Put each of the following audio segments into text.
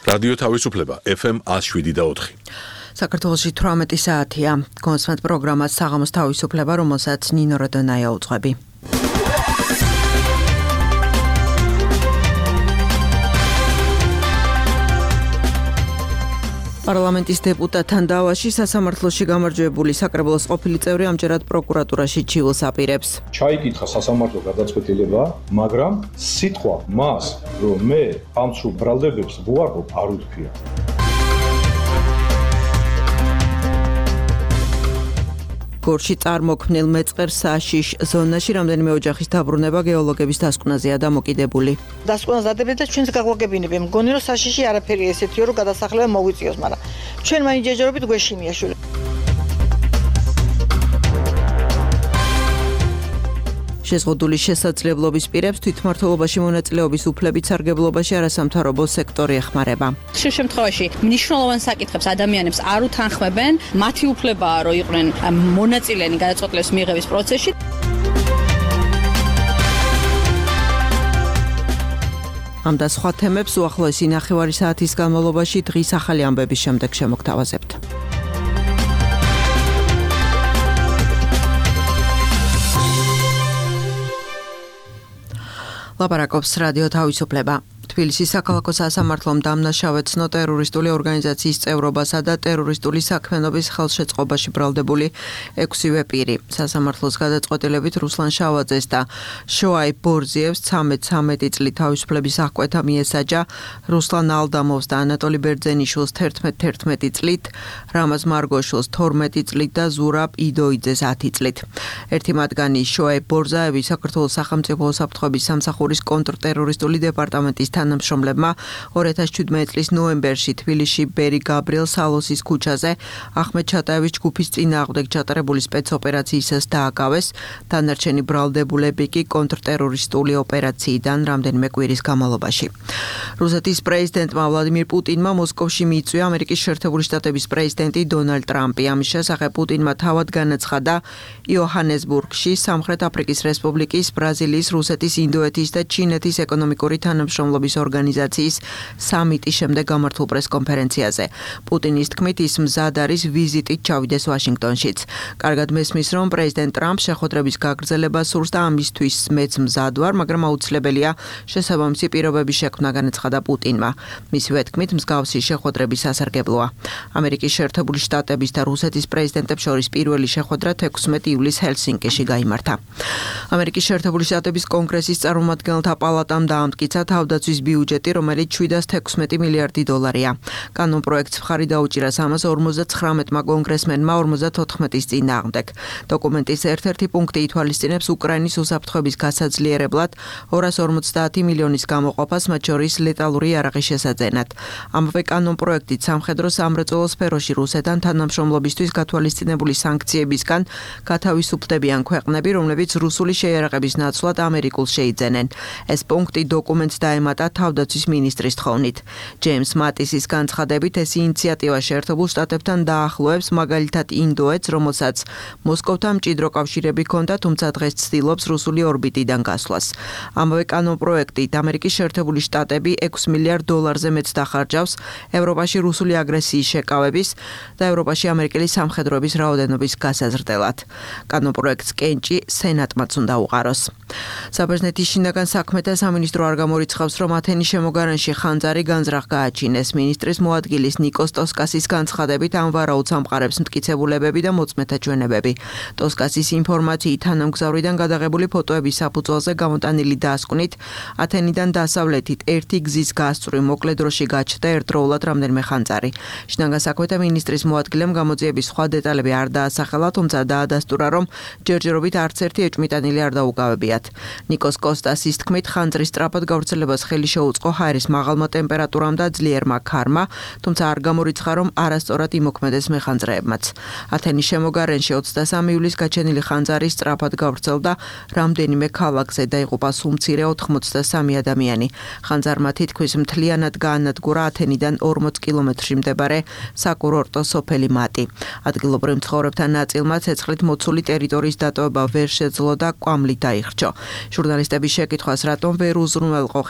რადიო თავისუფლება FM 107.4. საქართველოში 18 საათია. კონსვენტ პროგრამას საღამოს თავისუფლება, რომელსაც ნინო როდონაია უძღვები. პარლამენტის დეპუტატთან დავაში სასამართლოში გამარჯვებული საკრებულოს ყოფილი წევრი ამჯერად პროკურატურაში ჩივილს აპირებს. ჩაიკითხა სასამართლო გადაწყვეტილება, მაგრამ სიტყვა მას, რომ მე ამ სულ ბრალდებებს ვუარყოფ, არ უთქვია. გორში წარმოქმნილ მეწყერ საშიშ ზონაში რამდენიმე ოჯახის დაბრუნება გეოლოგების დასკვნაზეა დამოკიდებული. დასკვნას დადებენ და ჩვენს გაგვაგებინებთ. მგონი რომ საშიში არაფერია ესეთიო, რომ გადასახლება მოგვიწიოს, მაგრამ ჩვენ მაინც ჯერჯერობით გვეშინია შული. შეზღუდული შესაძლებლობის პირებს თვითმმართველობაში მონაწილეობის უფლებით სარგებლობაში არასამთავრობო სექტორი ეხმარება. Შენ შემთხვევაში მნიშვნელოვან საკითხებს ადამიანებს არ უთანხმებენ, მათი უფლებაა რომ იყვნენ მონაწილენი გადაწყვეტილების მიღების პროცესში. ამ და სხვა თემებს უახლოესი ნახევარი საათის განმავლობაში დღის ახალი ამბების შემდეგ შემოგთავაზებთ. ლაპარაკობს რადიო თავისუფლება. თბილისის საქალაქო სასამართლომ დამნაშავედ ცნო ტერორისტული ორგანიზაციის წევრობასა და ტერორისტული საქმიანობის ხელშეწყობაში ბრალდებული 6-ვე პირი. სასამართლოს გადაწყვეტილებით რუსლან შავაძეს და შოაი ბორზიევს 13 წლით თავისუფლების აღკვეთა მიესაჯა, რუსლან ალდამოვს და ანატოლი ბერძენიშვილს 11 წლით, რამაზ მარგოშვილს 12 წლით და ზურაბ იდოიძეს 10 წლით. ერთი მათგანი შოაი ბორზაევი საქართველოს სახელმწიფო უსაფრთხოების სამსახურის კონტრტერორისტული დეპარტამენტის თანამშრომლებმა 2017 წლის ნოემბერში თბილისში ბერი გაბრიელ სალოსის ქუჩაზე ახმედ ჩატაევის ჯგუფის წინააღმდეგ ჩატარებული სპეცოპერაციისას დააკავეს, დანარჩენი ბრალდებულები კი კონტრტერორისტული ოპერაციიდან რამდენიმე კვირის განმავლობაში. რუსეთის პრეზიდენტმა ვლადიმირ პუტინმა მოსკოვში მიიწვია ამერიკის შეერთებული შტატების პრეზიდენტი დონალდ ტრამპი. ამის შესახებ პუტინმა თავად განაცხადა იოჰანესბურგში სამხრეთ აფრიკის რესპუბლიკის, ბრაზილიის, რუსეთის, ინდოეთის და ჩინეთის ეკონომიკური თანამშრომლობის ორგანიზაციის სამიტის შემდეგ გამართულ პრესკონფერენციაზე. პუტინის თქმით, ის მზად არის ვიზიტით ჩავიდეს ვაშინგტონშიც. კარგად მესმის, რომ პრეზიდენტ ტრამპ შეხვედრების გაგრძელებას სურს და ამისთვის მეც მზად ვარ, მაგრამ აუცილებელია შესაბამისი პირობების შექმნა, განაცხადა პუტინმა. მისივე თქმით, მსგავსი შეხვედრების სასარგებლოა. ამერიკის შეერთებული შტატების და რუსეთის პრეზიდენტებს შორის პირველი შეხვედრა 16 ივლისს ჰელსინკიში გაიმართა. ამერიკის შეერთებული შტატების კონგრესის წარმომადგენელთა პალატამ დაამტკიცა თავდაცვის ბიუჯეტი, რომელიც 716 მილიარდი დოლარია. კანონპროექტს მხარი დაუჭირა 359-მა კონგრესმენმა 54-ის წინააღმდეგ. დოკუმენტის ერთ-ერთი პუნქტი ითვალისწინებს უკრაინის უსაფრთხოების გასაძლიერებლად 250 მილიონის გამოყოფას, მათ შორის ლეტალური იარაღის შესაძენად. ამავე კანონპროექტით სამხედრო სამრეწველო სფეროში რუსეთთან თანამშრომლობისთვის გათვალისწინებული სანქციებისგან გათავისუფლდებიან ქვეყნები, რომლებიც რუსული შეიარაღების ნაცვლად ამერიკულს შეიძენენ. ეს პუნქტი დოკუმენტს დაემატა თავდაცვის მინისტრის თხოვნით. ჯეიმს მატისის განცხადებით, ეს ინიციატივა შეერთებულ შტატებთან დაახლოებს მაგალითად ინდოეთს, რომელსაც მოსკოვთან მჭიდრო კავშირები ჰქონდა, თუმცა დღეს ცდილობს რუსული ორბიტიდან გასვლას. ამავე კანონპროექტით ამერიკის შეერთებული შტატები 6 მილიარდ დოლარზე მეტს დახარჯავს ევროპაში რუსული აგრესიის შეკავების და ევროპაში ამერიკელი სამხედროების რაოდენობის გასაზრდელად. კანონპროექტს კენჭი სენატმაც უნდა უყაროს. საბერძნეთის შინაგან საქმეთა სამინისტრო არ გამორიცხავს, რომ ათენის შემოგარენში ხანძარი განზრახ გააჩინეს. მინისტრის მოადგილის ნიკოს ტოსკასის განცხადებით, ამ ვარაუდს ამყარებს მტკიცებულებები და მოწმეთა ჩვენებები. ტოსკასის ინფორმაციით, თანამგზავრიდან გადაღებული ფოტოების საფუძველზე გამოტანილი დასკვნით, ათენიდან დასავლეთით ერთი გზის გასწვრივ მოკლე დროში გაჩნდა ერთდროულად რამდენიმე ხანძარი. შინაგან საქმეთა მინისტრის მოადგილემ გამოძიების სხვა დეტალები არ დაასახელა, თუმცა დაადასტურა, რომ ჯერჯერობით არც ერთი ეჭვმიტანილი არ დაუკავებიათ. ნიკოს კოსტასის თქმით, ხანძრის სწრაფად გავრცელებას ხელი შეუწყო ჰაერის მაღალმა ტემპერატურამ და ძლიერმა ქარმა, თუმცა არ გამორიცხა, რომ არასწორად იმოქმედეს მეხანძრეებმაც. ათენის შემოგარენში 23 ივლისს გაჩენილი ხანძარი სწრაფად გავრცელდა რამდენიმე ქალაქზე და იყოფა სულ მცირე 83 ადამიანი. ხანძარმა თითქმის მთლიანად გაანადგურა ათენიდან 40 კილომეტრში მდებარე საკურორტო სოფელი მატი. ადგილობრივ მცხოვრებთან ნაწილმა ცეცხლით მოცული ტერიტორიის დატოვება ვერ შეძლო და კვამლით დაიხრჩო. ჟურნალისტების შეკითხვას, რატომ ვერ უზრუნველყო ხელისუფლება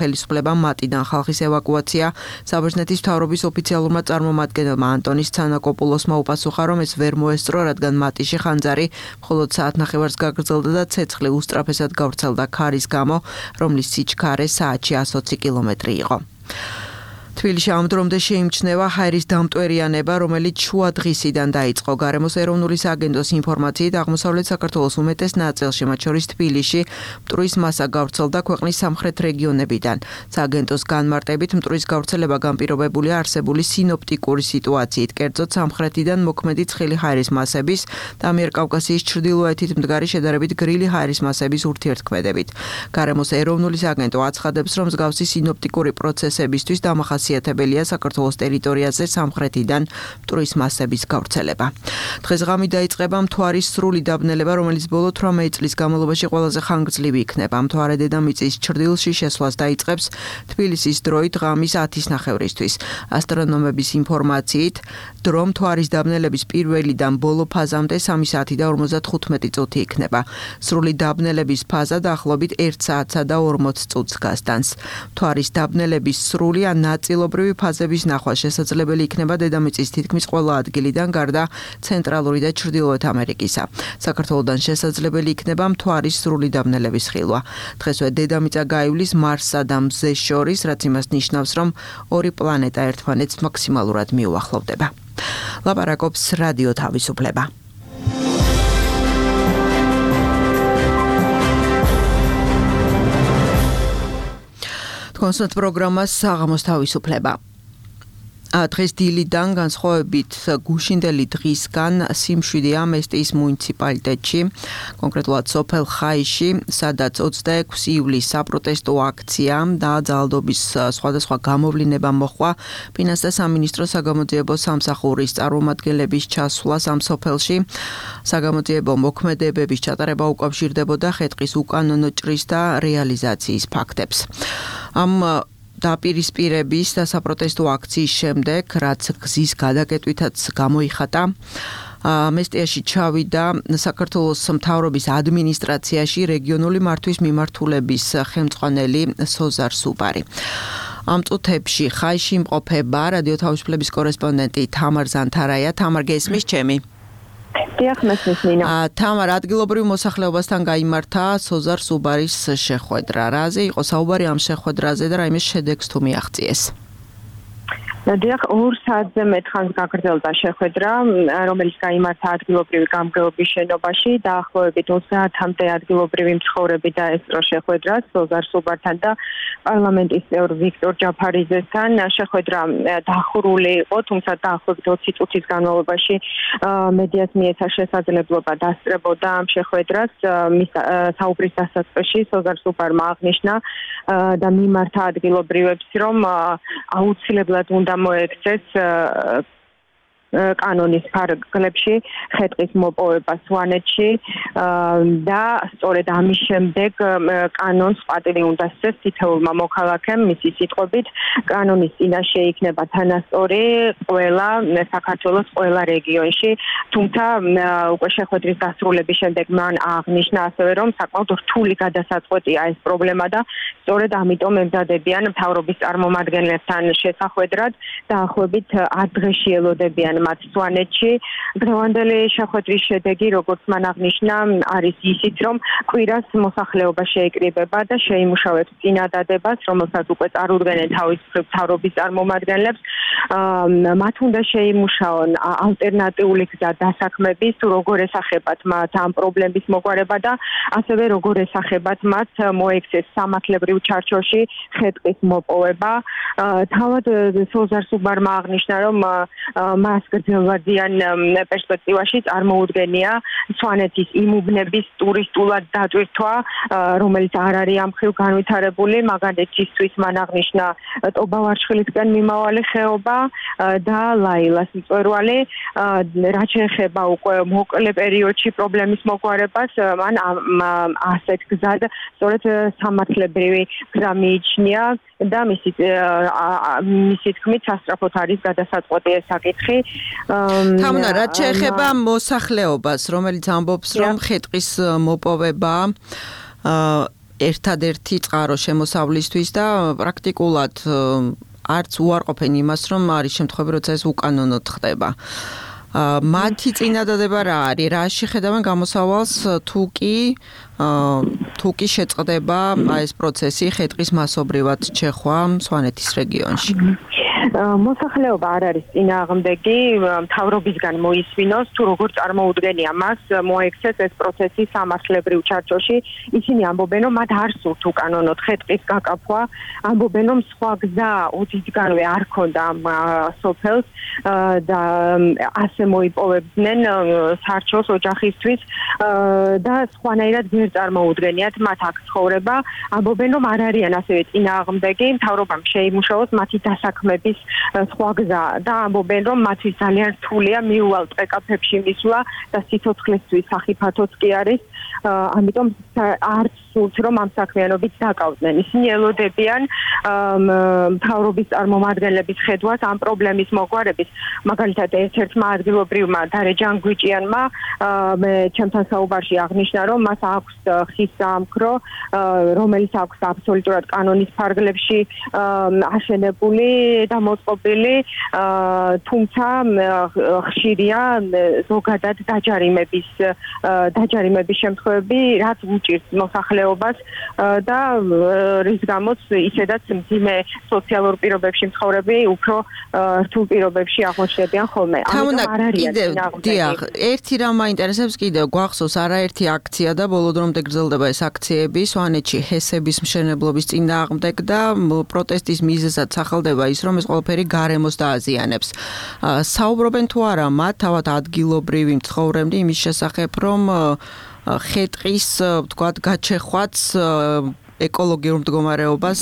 ხდება მატიდან ხალხის ევაკუაცია. საბერძნეთის მთავრობის ოფიციალურმა წარმომადგენელმა ანტონის ცანაკოპულოსმა უპასუხა, რომ ეს ვერ მოესწრო, რადგან მატიში ხანძარი მხოლოდ საათნახევარს გაგრძელდა და ცეცხლი უსწრაფესად გავრცელდა ქარის გამო, რომლის სიჩქარე საათში 120 კილომეტრი იყო. თბილისში ამ დრომდე შეიმჩნევა ჰაერის დამტვერიანება, რომელიც შუა დღისიდან დაიწყო. გარემოს ეროვნული სააგენტოს ინფორმაციით, აღმოსავლეთ საქართველოს უმეტეს ნაწილში, მათ შორის თბილისში, მტვრის მასა გავრცელდა ქვეყნის სამხრეთ რეგიონებიდან. სააგენტოს განმარტებით, მტვრის გავრცელება განპირობებულია არსებული სინოპტიკური სიტუაციით, კერძოდ სამხრეთიდან მოქმედი ცხელი ჰაერის მასების და ამიერკავკასიის ჩრდილოეთით მდგარი შედარებით გრილი ჰაერის მასების ურთიერთქმედებით. გარემოს ეროვნული სააგენტო აცხადებს, რომ მსგავსი სინოპტიკური პროცესებისთვის დამახასიათებელია საქართველოს ტერიტორიაზე სამხრეთიდან მტვრის მასების გავრცელება. დღესღამი დაიწყება მთვარის სრული დაბნელება, რომელიც ბოლო 18 წლის განმავლობაში ყველაზე ხანგრძლივი იქნება. მთვარე დედამიწის ჩრდილში შესვლას დაიწყებს თბილისის დროით ღამის 10:30-ისთვის. ასტრონომების ინფორმაციით, დრო მთვარის დაბნელების პირველიდან ბოლო ფაზამდე 3 საათი და 55 წუთი იქნება. სრული დაბნელების ფაზა დაახლოებით 1 საათსა და 40 წუთს გასტანს. მთვარის დაბნელების სრული ან ნაწილობრივი ფაზების ნახვა შესაძლებელი იქნება დედამიწის თითქმის ყველა ადგილიდან გარდა ცენტრალური და ჩრდილოეთ ამერიკისა. საქართველოდან შესაძლებელი იქნება მთვარის სრული დაბნელების ხილვა. დღესვე დედამიწა გაივლის მარსსა და მზეს შორის, რაც იმას ნიშნავს, რომ ორი პლანეტა ერთმანეთს მაქსიმალურად მიუახლოვდება. ლაპარაკობს რადიო თავისუფლება. კონსერტ პროგრამას საღამოს თავისუფლება. დღეს დილიდან განსხვავებით გუშინდელი დღისგან სიმშვიდეა მესტიის მუნიციპალიტეტში, კონკრეტულად სოფელ ხაიში, სადაც 26 ივლისს საპროტესტო აქცია და ძალადობის სხვადასხვა გამოვლინება მოჰყვა. ფინანსთა და სამინისტროს საგამოძიებო სამსახურის წარმომადგენლების ჩასვლას ამ სოფელში საგამოძიებო მოქმედებების ჩატარება უკავშირდებოდა ხეთყის უკანონო ჭრის და რეალიზაციის ფაქტებს. ამ დაპირისპირების და საპროტესტო აქციის შემდეგ, რაც გზის გადაკეტვითაც გამოიხატა, მესტიაში წავიდა საქართველოს მთავრობის ადმინისტრაციაში რეგიონული მართვის მიმართულების ხელმძღვანელი სოზარ სუბარი. ამ წუთებში ხაიში იმყოფება რადიო თავისუფლების კორესპონდენტი თამარ ზანთარაია. თამარ, გესმის ჩემი? თამარ, ადგილობრივ მოსახლეობასთან გაიმართა სოზარ სუბარის შეხვედრა. რაზე იყო საუბარი ამ შეხვედრაზე და რაიმე შედეგს თუ მიაღწიეს? დიახ, 2 საათზე მეტ ხანს გაგრძელდა შეხვედრა, რომელიც გაიმართა ადგილობრივი გამგეობის შენობაში. დაახლოებით 30-მდე ადგილობრივი მცხოვრები დაესწრო შეხვედრას სოზარ სუბართან და პარლამენტის წევრ ვიქტორ ჯაფარიძესთან. შეხვედრა დახურული იყო, თუმცა დაახლოებით 20 წუთის განმავლობაში მედიას მიეცა შესაძლებლობა დასწრებოდა ამ შეხვედრას. მის საუბრის დასაწყისში სოზარ სუბარმა აღნიშნა და მიმართა ადგილობრივებს, რომ აუცილებლად უნდა მოექცეს კანონის ფარგლებში ხეთყის მოპოვება სვანეთში და სწორედ ამის შემდეგ კანონს პატივი უნდა სცეს თითოეულმა მოქალაქემ. მისი სიტყვებით, კანონის წინაშე იქნება თანასწორი ყველა საქართველოს ყველა რეგიონში. თუმცა უკვე შეხვედრის დასრულების შემდეგ მან აღნიშნა ასევე, რომ საკმაოდ რთული გადასაწყვეტია ეს პრობლემა და სწორედ ამიტომ ემზადებიან მთავრობის წარმომადგენლებთან შესახვედრად. დაახლოებით 10 დღეში ელოდებიან მათ სვანეთში. დღევანდელი შეხვედრის შედეგი, როგორც მან აღნიშნა, არის ისიც, რომ კვირას მოსახლეობა შეიკრიბება და შეიმუშავებს წინადადებას, რომელსაც უკვე წარუდგენენ თავისუფლების მთავრობის წარმომადგენლებს. მათ უნდა შეიმუშაონ ალტერნატიული გზა დასაქმების, როგორ ესახებათ მათ ამ პრობლემის მოგვარება და ასევე როგორ ესახებათ მათ მოექცეს სამართლებრივ ჩარჩოში ხეთყის მოპოვება. თავად სოზარ სუბარმა აღნიშნა, რომ მას გრძელვადიან პერსპექტივაში წარმოუდგენია სვანეთის იმუბნების ტურისტულად დატვირთვა, რომელიც არ არის ამ ხილ განვითარებული. მაგალითისთვის მან აღნიშნა ტობავარშხილისკენ მიმავალი ხეობა და ლაილას მწვერვალი. რაც შეეხება უკვე მოკლე პერიოდში პრობლემის მოგვარებას, მან ასეთ გზად სწორედ სამართლებრივი გზა მიიჩნია და მისი თქმით სასწრაფოდ არის გადასაწყვეტი ეს საკითხი. თამნა, რაც შეეხება მოსახლეობას, რომელიც ამბობს, რომ ხეთყის მოპოვება ერთადერთი წყარო შემოსავლისთვის და პრაქტიკულად არც უარყოფენ იმას, რომ არის შემთხვევები, როცა ეს უკანონოდ ხდება. მათი წინადადება რა არის? რა შეხედავენ გამოსავალს თუ კი შეწყდება ეს პროცესი ხე-ტყის მასობრივად ჩეხვა სვანეთის რეგიონში? მოსახლეობა არ არის წინააღმდეგი, მთავრობისგან მოისმინოს თუ როგორ წარმოუდგენია მას მოექცეს ეს პროცესი სამართლებრივ ჩარჩოში. ისინი ამბობენ, რომ მათ არ სურთ უკანონოდ ხე-ტყის გაკაფვა, ამბობენ, რომ სხვა გზა ოდითგანვე არ ქონდა ამ სოფელს და ასე მოიპოვებდნენ სარჩოს ოჯახისთვის და სხვანაირად ვერ წარმოუდგენიათ მათ აქ ცხოვრება. ამბობენ, რომ არ არიან ასევე წინააღმდეგი, მთავრობამ შეიმუშაოს მათი დასაქმების სხვა გზა და ამბობენ, რომ მათთვის ძალიან რთულია მიუვალ ტყე-კაფეებში მისვლა და სიცოცხლისთვის სახიფათოც კი არის. ამიტომ არც სურთ, რომ ამ საქმიანობით დაკავდნენ. ისინი ელოდებიან მთავრობის წარმომადგენლების ხედვას ამ პრობლემის მოგვარების. მაგალითად, ერთ-ერთმა ადგილობრივმა დარე ჯანგვიჭიანმა ჩემთან საუბარში აღნიშნა, რომ მას აქვს ხის საამქრო, რომელიც აქვს აბსოლუტურად კანონის ფარგლებში აშენებული და მოწყობილი, თუმცა ხშირია ზოგადად დაჯარიმების შემთხვევები, რაც უჭირს მოსახლეობას და რის გამოც ისედაც მძიმე სოციალურ პირობებში მცხოვრები უფრო რთულ პირობებში აღმოჩნდებიან ხოლმე. ამიტომ არ არიან დიახ, ერთი რამ მაინტერესებს კიდევ, გვახსოვს არაერთი აქცია და ბოლო დრომდე გრძელდება ეს აქციები სვანეთში ჰესების მშენებლობის წინააღმდეგ და პროტესტის მიზეზად სახელდება ის, რომ ეს ყველაფერი გარემოს დააზიანებს. საუბრობენ თუ არა მათ თავად ადგილობრივი მცხოვრები იმის შესახებ, რომ ხე-ტყის, ვთქვათ, გაჩეხვაც ეკოლოგიურ მდგომარეობას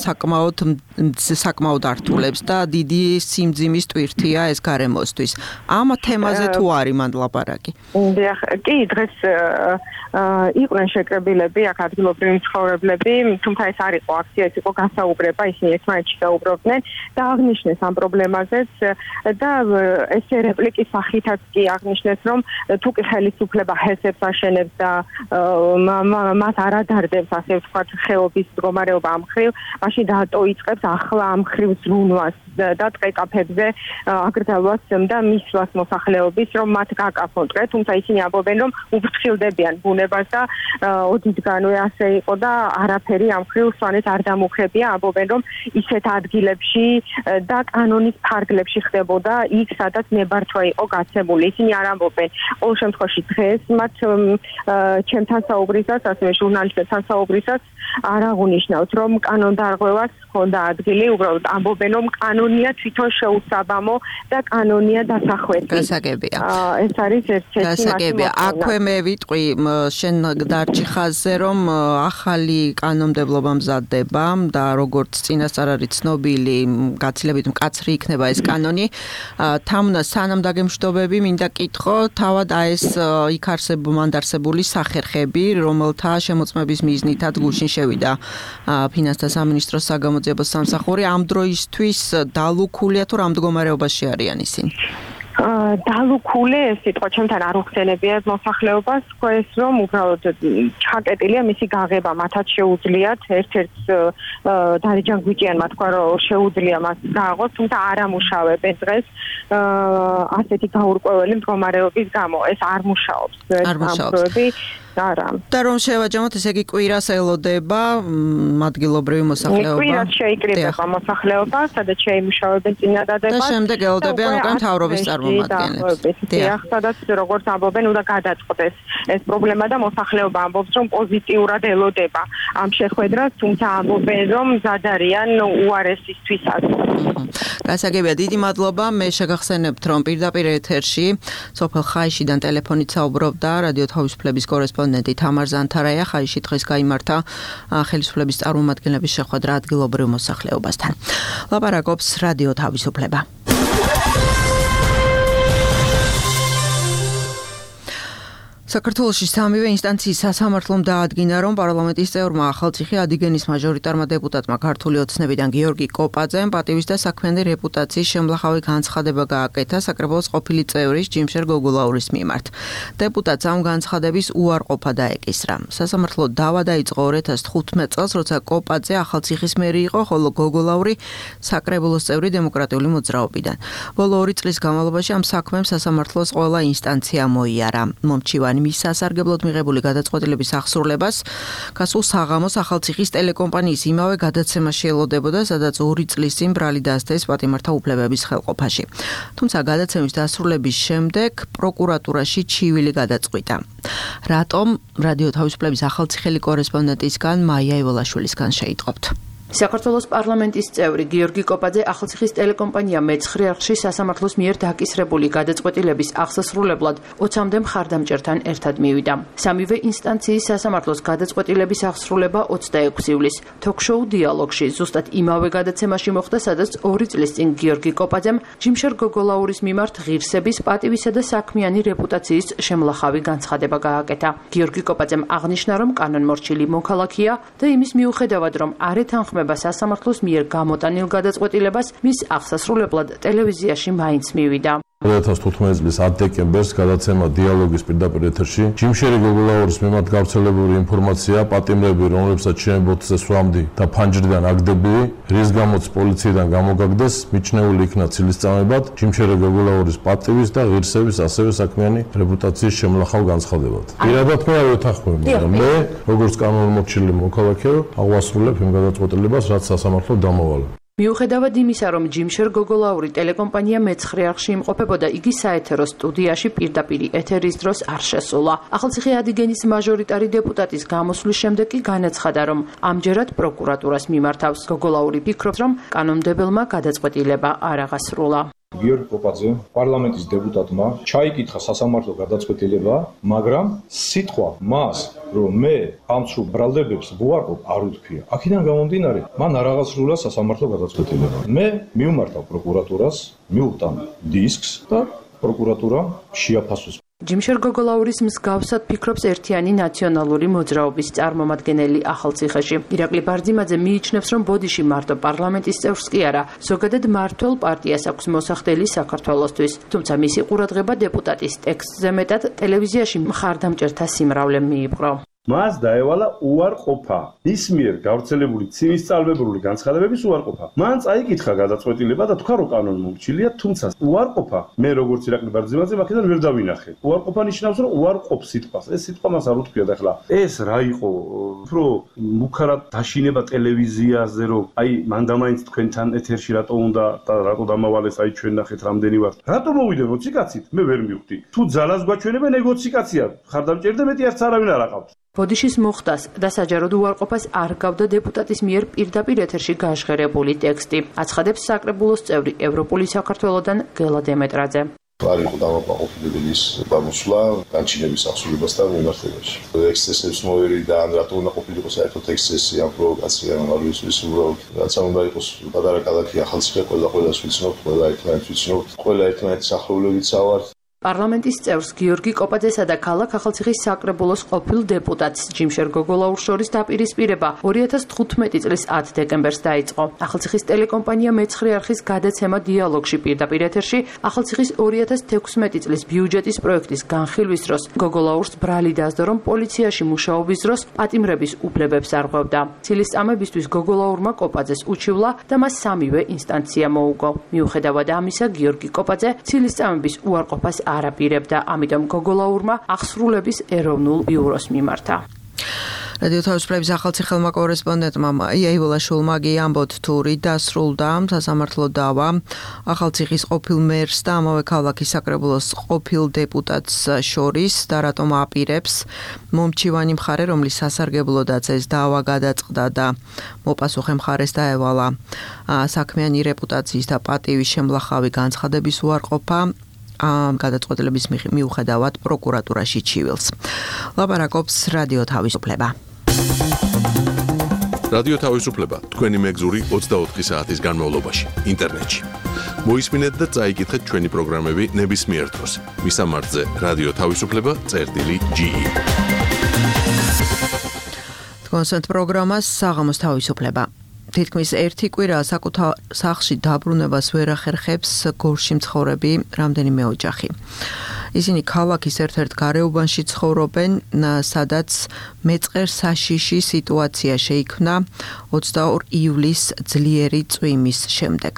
საკმაოდ ართულებს და დიდი სიმძიმის ტვირთია ეს გარემოსთვის. ამ თემაზე თუ არის მანდ ლაპარაკი? კი, დღეს იყვნენ შეკრებილები, აქ ადგილობრივი მცხოვრებლები, თუმცა ეს არ იყო აქცია, ეს იყო გასაუბრება, ისინი ერთმანეთში საუბრობდნენ და აღნიშნეს ამ პრობლემაზეც და ესე რეპლიკის სახითაც კი აღნიშნეს, რომ თუ კი ხელისუფლება ჰესებს აშენებს და მას არ ადარდებს, ასე ვთქვათ, ხეობის მდგომარეობა ამ მხრივ, მაშინ დაიწყებს ახლა ამ მხრივ ზრუნვას და ტყე-კაფებზე აკრძალვას და მისვლას მოსახლეობის, რომ მათ გაკაფონ ტყე, თუმცა ისინი ამბობენ, რომ უფრთხილდებიან ბუნებას და ოდითგანვე ასე იყო და არაფერი ამ მხრივ სვანეთს არ დამუქრებია, ამბობენ, რომ ისეთ ადგილებში და კანონის ფარგლებში ხდებოდა იქ, სადაც ნებართვა იყო გაცემული. ისინი არ ამბობენ. ყოველ შემთხვევაში დღეს მათ ჩემთან საუბრისას, ასევე ჟურნალისტებთან საუბრისას არ აღუნიშნავთ, რომ კანონდარღვევას ჰქონდა ადგილი, უბრალოდ ამბობენ, რომ კანონია თვითონ შეუსაბამო და კანონია დასახვეთი. გასაგებია. ეს არის ერთ-ერთი გასაგებია. აქვე მე ვიტყვი შენ დარჩი ხაზზე, რომ ახალი კანონმდებლობა მზადდება და როგორც წინასწარ არის ცნობილი, გაცილებით მკაცრი იქნება ეს კანონი. თამნა სანამ დაგემშვიდობები, მინდა კითხო, თავად ეს იქ არსებული სახერხები, რომელთა შემოწმების მიზნითაც გუშინ შევიდა ფინანსთა სამინისტროს საგამოძიებო სამსახური, ამ დროისთვის დალუქულია თუ რა მდგომარეობაში არიან ისინი? დალუქული ეს სიტყვა ჩემთან არ უხსენებიათ მოსახლეობას, ეს რომ უბრალოდ ჩაკეტილია მისი გაღება, მათაც შეუძლიათ ერთ-ერთ დარე ჯანგვიჭიანმა თქვა, რომ შეუძლია მას გააღოს, თუმცა არ ამუშავებენ დღეს ასეთი გაურკვეველი მდგომარეობის გამო. ეს არ მუშაობს. არა. და რომ შევაჯამოთ, ესე იგი კვირას ელოდება ადგილობრივი მოსახლეობა. კვირას შეიკრიბება მოსახლეობა, სადაც შეიმუშავებენ წინადადებას. და შემდეგ ელოდებიან უკან მთავრობის წარმომადგენლებს. დიახ, სადაც როგორც ამბობენ, უნდა გადაწყდეს ეს პრობლემა და მოსახლეობა ამბობს, რომ პოზიტიურად ელოდება ამ შეხვედრას, თუმცა ამბობენ, რომ მზად არიან უარესისთვისაც. გასაგებია, დიდი მადლობა. მე შეგახსენებთ, რომ პირდაპირ ეთერში სოფელ ხაიშიდან ტელეფონით საუბრობდა რადიო თავისუფლების კორესპონდენტი თამარ ზანთარაია. ხაიში დღეს გაიმართა ხელისუფლების წარმომადგენლების შეხვედრა ადგილობრივ მოსახლეობასთან. ლაპარაკობს რადიო თავისუფლება. საქართველოში სამივე ინსტანციის სასამართლომ დაადგინა, რომ პარლამენტის წევრმა ახალციხე ადიგენის მაჟორიტარმა დეპუტატმა ქართული ოცნებიდან გიორგი კოპაძემ პატივის და საქმიანი რეპუტაციის შემლახავი განცხადება გააკეთა საკრებულოს ყოფილი წევრის ჯიმშერ გოგოლაურის მიმართ. დეპუტატს ამ განცხადების უარყოფა დაეკისრა. სასამართლო დავა დაიწყო 2015 წელს, როცა კოპაძე ახალციხის მერი იყო, ხოლო გოგოლაური საკრებულოს წევრი დემოკრატიული მოძრაობიდან. ბოლო 2 წლის განმავლობაში ამ საქმემ სასამართლოს ყველა ინსტანცია მოიარა. მომჩივანი მის სასარგებლოდ მიღებული გადაწყვეტილების აღსრულებას გასულ საღამოს ახალციხის ტელეკომპანიის იმავე გადაცემაში ელოდებოდა, სადაც 2 წლის წინ ბრალი დასდეს პატიმართა უფლებების ხელყოფაში. თუმცა გადაცემის დასრულების შემდეგ პროკურატურაში ჩივილი გადაწყვიტა. რატომ? რადიო თავისუფლების ახალციხელი კორესპონდენტისგან მაია ივოლაშვილისგან შეიტყობთ. საქართველოს პარლამენტის წევრი გიორგი კოპაძე ახალციხის ტელეკომპანია მეცხრე არხში სასამართლოს მიერ დაკისრებული გადაწყვეტილების აღსასრულებლად 20-მდე მხარდამჭერთან ერთად მივიდა. სამივე ინსტანციის სასამართლოს გადაწყვეტილების აღსრულება 26 ივლისს თოქ-შოუ დიალოგში ზუსტად იმავე გადაცემაში მოხდა, სადაც 2 წლის წინ გიორგი კოპაძემ ჯიმშერ გოგოლაურის მიმართ ღირსების, პატივისა და საქმიანი რეპუტაციის შემლახავი განცხადება გააკეთა. გიორგი კოპაძემ აღნიშნა, რომ კანონმორჩილი მოქალაქეა და იმის მიუხედავად, რომ არ ეთანხმება სასამართლოს მიერ გამოტანილ გადაწყვეტილებას, მის აღსასრულებლად ტელევიზიაში მაინც მივიდა. 2015 წლის 10 დეკემბერს გადაცემა დიალოგის პირდაპირ ეთერში ჯიმშერი გოგოლაურის მიმართ გავრცელებული ინფორმაცია, პატიმრები, რომლებსაც ჩემბოთზე სვამდი და ფანჯრიდან აგდებული, რის გამოც პოლიციიდან გამოგაგდეს, მიჩნეული იქნა ცილისწამებად ჯიმშერი გოგოლაურის პატივის და ღირსების, ასევე საქმიანი რეპუტაციის შემლახავ განცხადებად. პირადად მე არ ვეთანხმები, მაგრამ მე, როგორც კანონმორჩილი მოქალაქე, აღვასრულებ იმ გადაწყვეტილებას, რაც სასამართლო დამოვალა. მიუხედავად იმისა, რომ ჯიმშერ გოგოლაური ტელეკომპანია მეცხრე არხში იმყოფებოდა, იგი საეთერო სტუდიაში პირდაპირ ეთერის დროს არ შესულა. ახალციხე ადიგენის მაჟორიტარი დეპუტატის გამოსვლის შემდეგ კი განაცხადა, რომ ამჯერად პროკურატურას მიმართავს. გოგოლაური ფიქრობს, რომ კანონმდებელმა გადაწყვეტილება არ აღასრულა. გიორგი კოპაძე პარლამენტის დეპუტატმა ჩაიკითხა სასამართლო გადაწყვეტილება, მაგრამ სიტყვა მას, რომ მე ამ სულ ბრალდებებს ვუარყოფ, არ უთქვია. აქედან გამომდინარე, მან არ აღასრულა სასამართლო გადაწყვეტილება. მე მივმართავ პროკურატურას, მივუტან დისკს და პროკურატურამ შეაფასოს. ჯიმშერ გოგოლაურის მსგავსად ფიქრობს ერთიანი ნაციონალური მოძრაობის წარმომადგენელი ახალციხეში. ირაკლი ბარძიმაძე მიიჩნევს, რომ ბოდიში მარტო პარლამენტის წევრს კი არა, ზოგადად მმართველ პარტიას აქვს მოსახდელი საქართველოსთვის. თუმცა მისი ყურადღება დეპუტატის ტექსტზე მეტად ტელევიზიაში მხარდამჭერთა სიმრავლემ მიიპყრო. მას დაევალა უარყოფა. ის მიერ გავრცელებული ცივისწალბებული განცხადებების უარყოფა. მან წაიკითხა გადაწყვეტილება და თქვა, რომ კანონმორჩილია, თუმცა უარყოფა, მე როგორც ირაკლი ბარძიმაძე აქედან ვერ დავინახე. უარყოფა ნიშნავს, რომ უარყოფ სიტყვას. ეს სიტყვა მას არ უთქვია და ახლა ეს რა იყო? უფრო მუქარად დაშინება ტელევიზიაზე, რომ აი მანდამაინც თქვენთან ეთერში რატო უნდა და რატო დამავალეს, აი ჩვენ ნახეთ რამდენი ვართ. რატო მოვიდე მოციკაცით? მე ვერ მივხვდი. თუ ძალას გვაჩვენებენ, ნეგოციკაცია. ხარდამჭერდა მეტი არც არავინ არ აყავს. ბოდიშის მოხდას და საჯაროდ უარყოფას არ გავდა დეპუტატის მიერ პირდაპირ ეთერში გაჟღერებული ტექსტი. აცხადებს საკრებულოს წევრი ევროპული საქართველოდან გელა დემეტრაძე. არ იყო დამაკმაყოფილების გამოსვლა განჩინების აღსრულებასთან მიმართებაში. ექსცესებს მოერი და ან რატო უნდა ყოფილიყო საერთოდ ექსცესი ამ პროვოკაცია, არ ვიცი, უბრალოდ რაცა უნდა იყოს პატარა ქალაქი ახალციხე, ყველას ვიცნობთ, ყველა ერთმანეთს ვიცნობთ, ყველა ერთმანეთის ახლობლებიც ავართ. პარლამენტის წევრს გიორგი კოპაძესა და ქალაქ ახალციხის საკრებულოს ყოფილ დეპუტატს ჯიმშერ გოგოლაურს შორის დაპირისპირება 2015 წლის 10 დეკემბერს დაიწყო. ახალციხის ტელეკომპანია მეცხრე არხის გადაცემა დიალოგში პირდაპირ ეთერში ახალციხის 2016 წლის ბიუჯეტის პროექტის განხილვის დროს გოგოლაურს ბრალი დასდო, რომ პოლიციაში მუშაობის დროს პატიმრების უფლებებს არღვევდა. ცილისწამებისთვის გოგოლაურმა კოპაძეს უჩივლა და მას სამივე ინსტანცია მოუგო. მიუხედავად ამისა, გიორგი კოპაძე ცილისწამების უარყოფას არაპირებდა, ამიტომ გოგოლაურმა აღსრულების ეროვნულ ბიუროს მიმართა. რადიო თავისუფლების ახალციხელმა კორესპონდენტმა მაია ივოლაშვილმა ამბობთ, თუ რით დასრულდა სასამართლო დავა ახალციხის ყოფილ მერს და ამავე ქალაქის საკრებულოს ყოფილ დეპუტატს შორის და რატომ აპირებს. მომჩივანი მხარე, რომლის სასარგებლოდაც ეს დავა გადაწყდა და მოპასუხე მხარეს დაევალა საქმიანი რეპუტაციის და პატივის შემლახავი განცხადების უარყოფა, გადაწყვეტილების მიუხედავად პროკურატურაში ჩივილს. ლაპარაკობს რადიო თავისუფლება. რადიო თავისუფლება თქვენი მეგზური 24 საათის განმავლობაში ინტერნეტში. მოისმინეთ და წაიკითხეთ ჩვენი პროგრამები ნებისმიერ დროს. მისამართზე რადიო თავისუფლება.ge კონსერტ პროგრამას საღამოს თავისუფლება. თითქმის ერთი კვირა საკუთარ სახლში დაბრუნებას ვერ ახერხებს გორში მცხოვრები რამდენიმე ოჯახი. ისინი ქალაქის ერთ-ერთ გარეუბანში ცხოვრობენ, სადაც მეწყერ საშიში სიტუაცია შეიქმნა 22 ივლისს ძლიერი წვიმის შემდეგ.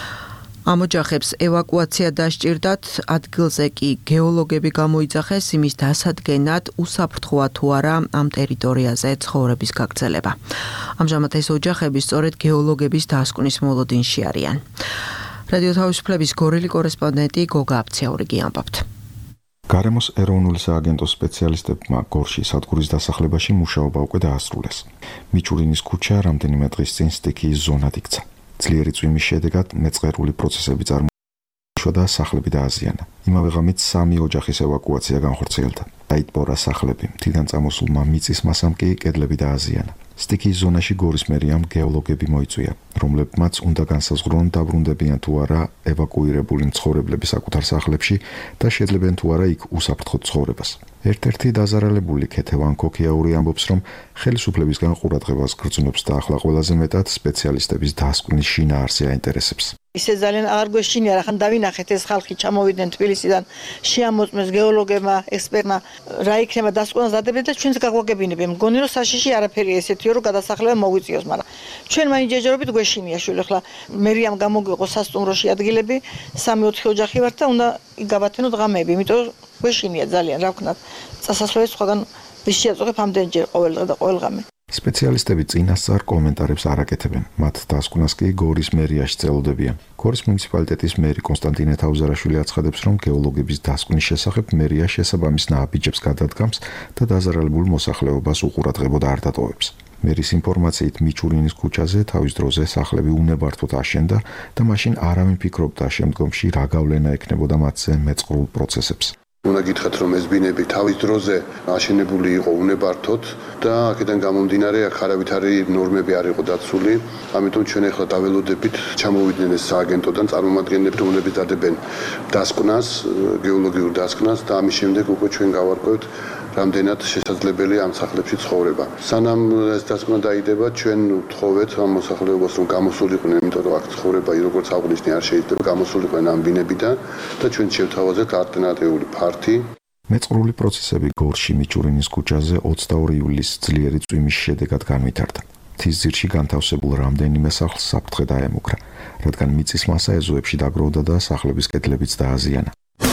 ამ ოჯახებს ევაკუაცია დასჭირდათ, ადგილზე კი გეოლოგები გამოიძახეს იმის დასადგენად უსაფრთხოა თუ არა ამ ტერიტორიაზე ცხოვრების გაგრძელება. ამჟამად ეს ოჯახები სწორედ გეოლოგების დასკვნის მოლოდინში არიან. რადიო თავისუფლების გორელი კორესპონდენტი გოგა აფციაურიგი ამბობთ. გარემოს ეროვნული სააგენტოს სპეციალისტებმა გორში სადგურის დასახლებაში მუშაობა უკვე დაასრულეს. მიჩურინის ქუჩა რამდენიმე დღის წინ სტიქიის ზონად იქცა. ძლიერი წვიმის შედეგად მეწყერული პროცესები წარმოიშვა და სახლები დააზიანა. იმავე ღამით 3 ოჯახის ევაკუაცია განხორციელდა. დაიტბორა სახლები, მთიდან წამოსულმა მიწის მასამ კი კედლები დააზიანა. სტიქიის ზონაში გორის მერიამ გეოლოგები მოიწვია, რომლებმაც უნდა განსაზღვრონ დაბრუნდებიან თუ არა ევაკუირებული მცხოვრებლები საკუთარ სახლებში და შეძლებენ თუ არა იქ უსაფრთხო ცხოვრებას. ერთ-ერთი დაზარალებული ქეთევან ქოქიაური ამბობს, რომ ხელისუფლებისგან ყურადღებას გრძნობს და ახლა ყველაზე მეტად სპეციალისტების დასკვნის შინაარსი აინტერესებს. ისე ძალიან აღარ გვეშინია, რა ხან დავინახეთ ეს ხალხი ჩამოვიდნენ თბილისიდან, შეამოწმეს გეოლოგებმა, ექსპერტმა, რა იქნება დასკვნას დადებენ და ჩვენს გაგვაგებინებენ. მგონი რომ საშიში არაფერი ესეთია, რომ გადასახლება მოგვიწიოს, მაგრამ ჩვენ მაინც ჯერჯერობით გვეშინია შული, ხლა მერიამ გამოგვიყო სასტუმროში ადგილები, 3-4 ოჯახი ვართ და უნდა გავათენოთ ღამეები, იმიტომ გვეშინია ძალიან, რა ვქნათ. წასასვლელი სხვაგან ვის შეაწუხებ ამდენჯერ ყოველ დღე და ყოველ ღამე. სპეციალისტები წინასწარ კომენტარებს არ აკეთებენ. მათ დასკვნას კი გორის მერიაში წელოდებიან. გორის მუნიციპალიტეტის მერი კონსტანტინე თავზარაშვილი აცხადებს, რომ გეოლოგების დასკვნის შესახებ მერია შესაბამის ნააბიჯებს გადადგამს და დაზარალებულ მოსახლეობას უყურადღებოდ არ დატოვებს. მერის ინფორმაციით მიჩურინის ქუჩაზე თავის დროზე სახლები უნებართვოდ აშენდა და მაშინ არავინ ფიქრობდა შემდგომში რა გავლენა ექნებოდა მათზე მეწყრულ პროცესებს. უნდა გითხრათ, რომ ეს ბინები თავის დროზე აშენებული იყო უნებართვოდ და აქედან გამომდინარე აქ არავითარი ნორმები არ იყო დაცული. ამიტომ ჩვენ ახლა დაველოდებით ჩამოვიდნენ ეს სააგენტოდან წარმომადგენლები, რომლებიც დადებენ დასკვნას, გეოლოგიურ დასკვნას და ამის შემდეგ უკვე ჩვენ გავარკვევთ რამდენად შესაძლებელია ამ სახლებში ცხოვრება. სანამ ეს დასკვნა დაიდება, ჩვენ ვთხოვეთ ამ მოსახლეობას, რომ გამოსულიყვნენ, იმიტომ რომ აქ ცხოვრება, როგორც აღნიშნე, არ შეიძლება გამოსულიყვნენ ამ ბინებიდან და ჩვენ შევთავაზეთ ალტერნატიული ფართი. მეწყრული პროცესები გორში მიჩურინის ქუჩაზე 22 ივლისს ძლიერი წვიმის შედეგად განვითარდა. მთისძირში განთავსებულ რამდენიმე სახლს საფრთხე დაემუქრა, რადგან მიწის მასა ეზოებში დაგროვდა და სახლების კედლებიც დააზიანა.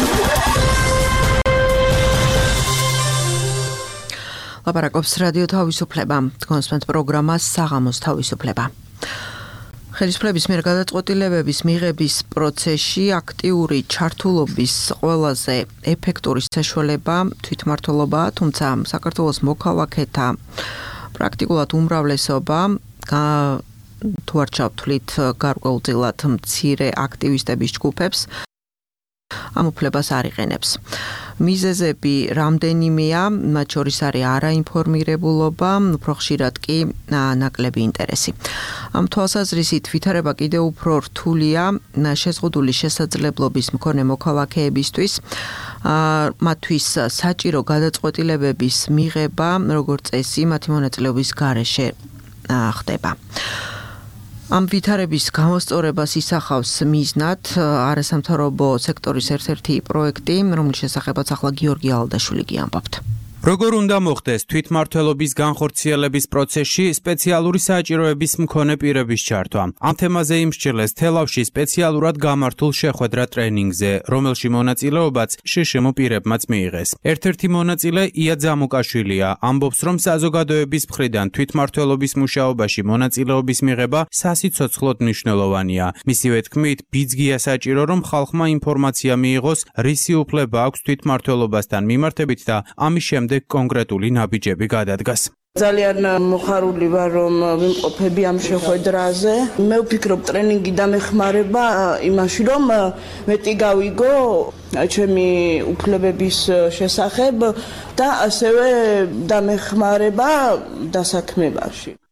ლაპარაკობს რადიო თავისუფლება, კონსპენთ პროგრამას საღამოს თავისუფლება. ხელისუფლების მიერ გადაწყვეტილებების მიღების პროცესში აქტიური ჩართულობის ყველაზე ეფექტური საშუალება თვითმმართველობაა, თუმცა საქართველოს მოქალაქეთა პრაქტიკულად უმრავლესობა თუ არ ჩავთვლით გარკვეულწილად მცირე აქტივისტების ჯგუფებს ამ უფლებას არ იყენებს. მიზეზები რამდენიმეა, მათ შორის არის არაინფორმირებულობა, უფრო ხშირად კი ნაკლები ინტერესი. ამ თვალსაზრისით ვითარება კიდევ უფრო რთულია შეზღუდული შესაძლებლობის მქონე მოქალაქეებისთვის, მათთვის საჭირო გადაწყვეტილებების მიღება, როგორც წესი, მათი მონაწილეობის გარეშე ხდება. ამ ვითარების გამოსწორებას ისახავს მიზნად არასამთავრობო სექტორის ერთ-ერთი პროექტი, რომლის შესახებაც ახლა გიორგი ალდაშვილი გიამბობთ. როგორ უნდა მოხდეს თვითმმართველობის განხორციელების პროცესში სპეციალური საჭიროების მქონე პირების ჩართვა? ამ თემაზე იმსჯელეს თელავში სპეციალურად გამართულ შეხვედრა ტრენინგზე, რომელში მონაწილეობაც შშმ პირებმაც მიიღეს. ერთ-ერთი მონაწილე ია ძამუკაშვილია, ამბობს, რომ საზოგადოების მხრიდან თვითმმართველობის მუშაობაში მონაწილეობის მიღება სასიცოცხლოდ მნიშვნელოვანია. მისივე თქმით, ბიძგია საჭირო, რომ ხალხმა ინფორმაცია მიიღოს, რისი უფლება აქვს თვითმმართველობასთან მიმართებით და ამის შემდეგ კონკრეტული ნაბიჯები გადადგას. ძალიან მოხარული ვარ, რომ ვიმყოფები ამ შეხვედრაზე. მე ვფიქრობ, ტრენინგი დამეხმარება იმაში, რომ მეტი გავიგო ჩემი უფლებების შესახებ და ასევე დამეხმარება დასაქმებაში.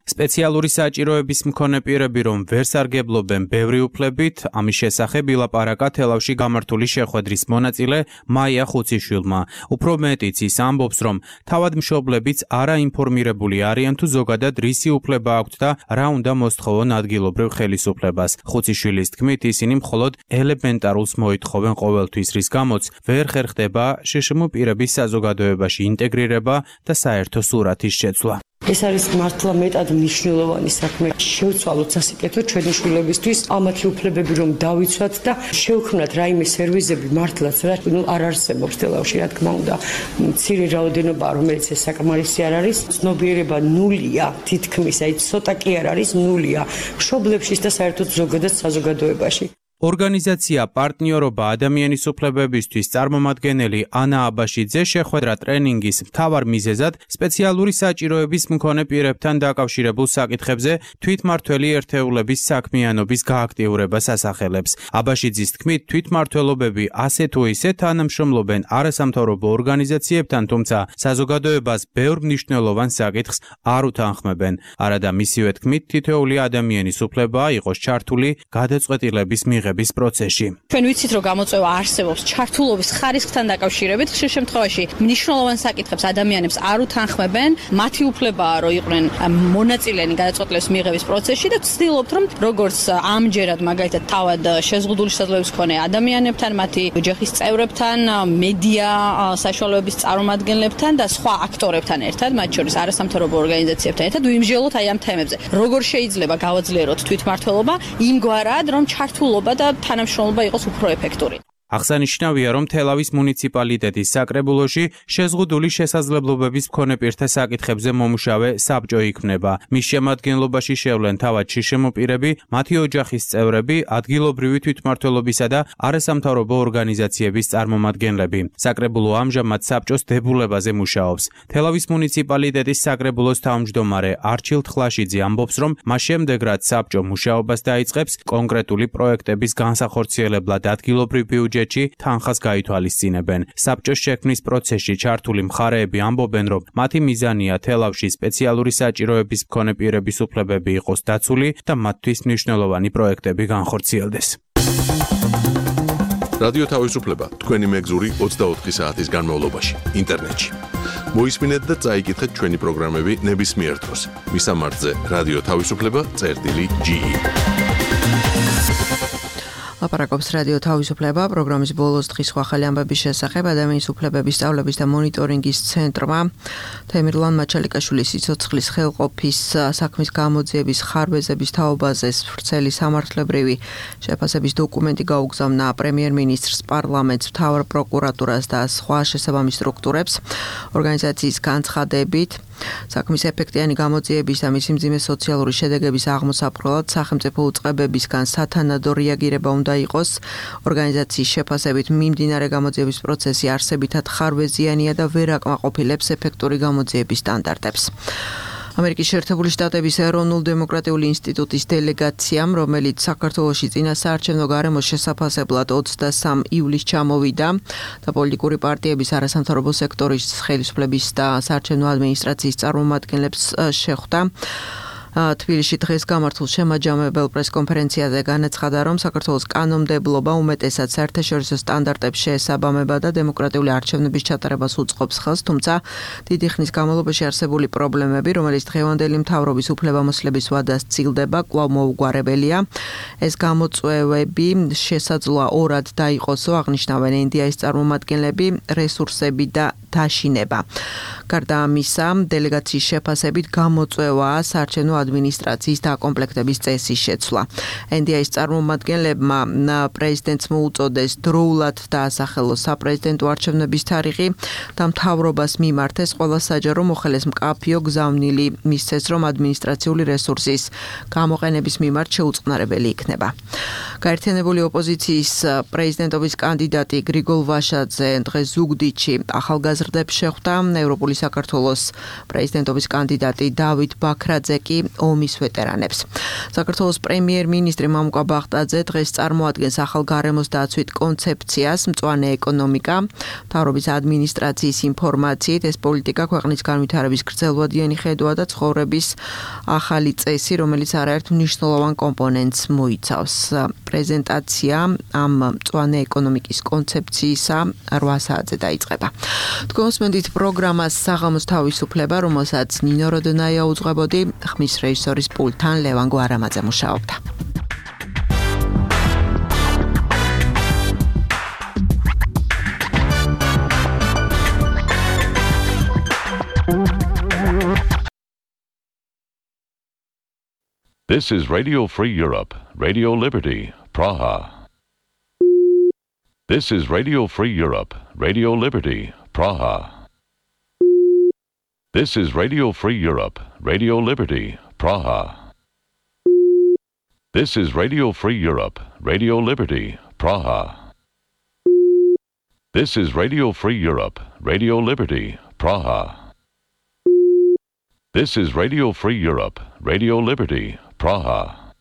სპეციალური საჭიროების მქონე პირები რომ ვერ სარგებლობენ ბევრი უფლებით, ამის შესახებ ილაპარაკა თელავში გამართული შეხვედრის მონაწილე მაია ხუციშვილმა. უფრო მეტიც ის ამბობს, რომ თავადმშობლებიც არაინფორმირებული არიან თუ ზოგადად რისი უფლება აქვთ და რა უნდა მოსთხოვონ ადგილობრივ ხელისუფლებას. ხუციშვილის თქმით, ისინი მხოლოდ ელემენტარულს მოითხოვენ ყოველთვის, რის გამოც ვერ ხერხდება შშმ პირების საზოგადოებაში ინტეგრირება და საერთო სურათის შეცვლა. ეს არის მართლა მეტად მნიშვნელოვანი საქმე. შევცვალოთ სასიკეთო ჩვენი შვილებისთვის, ამათი უფლებები რომ დავიცვათ და შევქმნათ რაიმე სერვისები მართლაც რა არ არსებობს თელავში, რა თქმა უნდა. მცირე რაოდენობა, რომელიც ეს საკმარისი არ არის, ცნობიერება ნულია, თითქმის, აი ცოტა კი არ არის, ნულია. მშობლებშიც და საერთოდ ზოგადად საზოგადოებაში. ორგანიზაცია პარტნიორობა ადამიანის უფლებებისთვის წარმომადგენელი ანა აბაშიძე შეხვედრა ტრენინგის მთავარ მიზეზად სპეციალური საჭიროების მქონე პირებთან დაკავშირებულ საკითხებზე თვითმმართველი ერთეულების საქმიანობის გააქტიურებას ასახელებს. აბაშიძის თქმით, თვითმმართველობები ასე თუ ისე თანამშრომლობენ არასამთავრობო ორგანიზაციებთან, თუმცა საზოგადოებას ბევრ მნიშვნელოვან საკითხს არ უთანხმებენ. არადა მისივე თქმით, თითოეული ადამიანის უფლებაა იყოს ჩართული გადაწყვეტილების მიღებაში. პროცესში. ჩვენ ვიცით, რომ გამოწვევა არსებობს ჩართულობის ხარისხთან დაკავშირებით, ხშირ შემთხვევაში მნიშვნელოვან საკითხებს ადამიანებს არ უთანხმებენ, მათი უფლებაა, რომ იყვნენ მონაწილენი გადაწყვეტილების მიღების პროცესში და ვცდილობთ, რომ როგორც ამჯერად მაგალითად თავად შეზღუდული შესაძლებლობის მქონე ადამიანებთან, მათი ოჯახის წევრებთან, მედია საშუალებების წარმომადგენლებთან და სხვა აქტორებთან ერთად, მათ შორის არასამთავრობო ორგანიზაციებთან ერთად ვიმსჯელოთ აი ამ თემებზე. როგორ შეიძლება გავაძლიეროთ თვითმმართველობა იმგვარად, რომ ჩართულობა და თანამშრომლობა იყოს უფრო ეფექტური. აღსანიშნავია, რომ თელავის მუნიციპალიტეტის საკრებულოში შეზღუდული შესაძლებლობების მქონე პირთა საკითხებზე მომუშავე საბჭო იქმნება. მის შემადგენლობაში შევლენ თავად შშმ პირები, მათი ოჯახის წევრები, ადგილობრივი თვითმმართველობისა და არასამთავრობო ორგანიზაციების წარმომადგენლები. საკრებულო ამჟამად საბჭოს დებულებაზე მუშაობს. თელავის მუნიციპალიტეტის საკრებულოს თავმჯდომარე არჩილ თხლაშიძე ამბობს, რომ მას შემდეგ რაც საბჭო მუშაობას დაიწყებს, კონკრეტული პროექტების განსახორციელებლად ადგილობრივ ბიუჯეტში თანხას გაითვალისწინებენ. საბჭოს შექმნის პროცესში ჩართული მხარეები ამბობენ, რომ მათი მიზანია თელავში სპეციალური საჭიროების მქონე პირების უფლებები იყოს დაცული და მათთვის მნიშვნელოვანი პროექტები განხორციელდეს. რადიო თავისუფლება თქვენი მეგზური 24 საათის განმავლობაში ინტერნეტში. მოისმინეთ და წაიკითხეთ ჩვენი პროგრამები ნებისმიერ დროს. მისამართზე რადიო თავისუფლება.ge ლაპარაკობს რადიო თავისუფლება პროგრამის ბოლოს დღის ახალი ამბების შესახებ ადამიანის უფლებების სწავლების და მონიტორინგის ცენტრმა თემირლან მაჩალიკაშვილის სიცოცხლის ხელყოფის საქმის გამოძიების ხარვეზების თაობაზე ვრცელი სამართლებრივი შეფასების დოკუმენტი გაუგზავნა პრემიერ-მინისტრს, პარლამენტს, მთავარ პროკურატურას და სხვა შესაბამის სტრუქტურებს. ორგანიზაციის განცხადებით საქმის ეფექტიანი გამოძიების და მისი მძიმე სოციალური შედეგების აღმოსაფრთხებლად სახელმწიფო უწყებებისგან სათანადო რეაგირება უნდა იყოს. ორგანიზაციის შეფასებით მიმდინარე გამოძიების პროცესი არსებითად ხარვეზიანია და ვერ აკმაყოფილებს ეფექტური გამოძიების სტანდარტებს. ამერიკის შეერთებული შტატების ეროვნულ დემოკრატიული ინსტიტუტის დელეგაციამ, რომელიც საქართველოში წინა საარჩევნო გარემოს შესაფასებლად 23 ივლისს ჩამოვიდა და პოლიტიკური პარტიების არასამთავრობო სექტორის ხელისუფლების და საარჩევნო ადმინისტრაციის წარმომადგენლებს შეხვდა. თბილისში დღეს გამართულ შემაჯამებელ პრესკონფერენციაზე განაცხადა, რომ საქართველოს კანონმდებლობა უმეტესად საერთაშორისო სტანდარტებს შეესაბამება და დემოკრატიული არჩევნების ჩატარებას უწყობს ხელს, თუმცა დიდი ხნის განმავლობაში არსებული პრობლემები, რომელიც დღევანდელი მთავრობის უფლებამოსილების ვადას სცილდება, კვლავ მოუგვარებელია. ეს გამოწვევები შესაძლოა ორად დაიყოსო, აღნიშნავენ ინდიის წარმომადგენლები, რესურსები და დაშინება. გარდა ამისა, დელეგაციის შეფასებით გამოწვევაა საარჩევნო ადმინისტრაციის დაკომპლექტების წესის შეცვლა. ინდიის წარმომადგენლებმა პრეზიდენტს მოუწოდეს დროულად დაასახელოს საპრეზიდენტო არჩევნების თარიღი და მთავრობას მიმართეს ყველა საჯარო მოხელეს მკაფიო გზავნილი, მისცეს, რომ ადმინისტრაციული რესურსის გამოყენების მიმართ შეუწყნარებელი იქნება. გაერთიანებული ოპოზიციის პრეზიდენტობის კანდიდატი გრიგოლ ვაშაძე დღეს ზუგდიდში ახალგაზრდებს შეხვდა. ევროპული საქართველოს პრეზიდენტობის კანდიდატი დავით ბაქრაძე კი ომის ვეტერანებს. საქართველოს პრემიერ-მინისტრი მამუკა ბახტაძე დღეს წარმოადგენს ახალ გარემოს დაცვით კონცეფციას მწვანე ეკონომიკა. მთავრობის ადმინისტრაციის ინფორმაციით ეს პოლიტიკა ქვეყნის განვითარების გრძელვადიანი ხედვა და ცხოვრების ახალი წესი, რომელიც არაერთ მნიშვნელოვან კომპონენტს მოიცავს. პრეზენტაცია ამ მწვანე ეკონომიკის კონცეფციისა 8 საათზე დაიწყება. თქვენს მენდით პროგრამას საღამოს თავისუფლება, რომელსაც ნინო როდონაია უძღვებოდი, ხმის რეჟისორის პულტთან ლევან გვარამაძე მუშაობდა. This is Radio Free Europe, Radio Liberty, Praha. This is Radio Free Europe, Radio Liberty, Praha. This is Radio Free Europe, Radio Liberty, Praha. This is Radio Free Europe, Radio Liberty, Praha. This is Radio Free Europe, Radio Liberty, Praha. This is Radio Free Europe, Radio Liberty, Praha.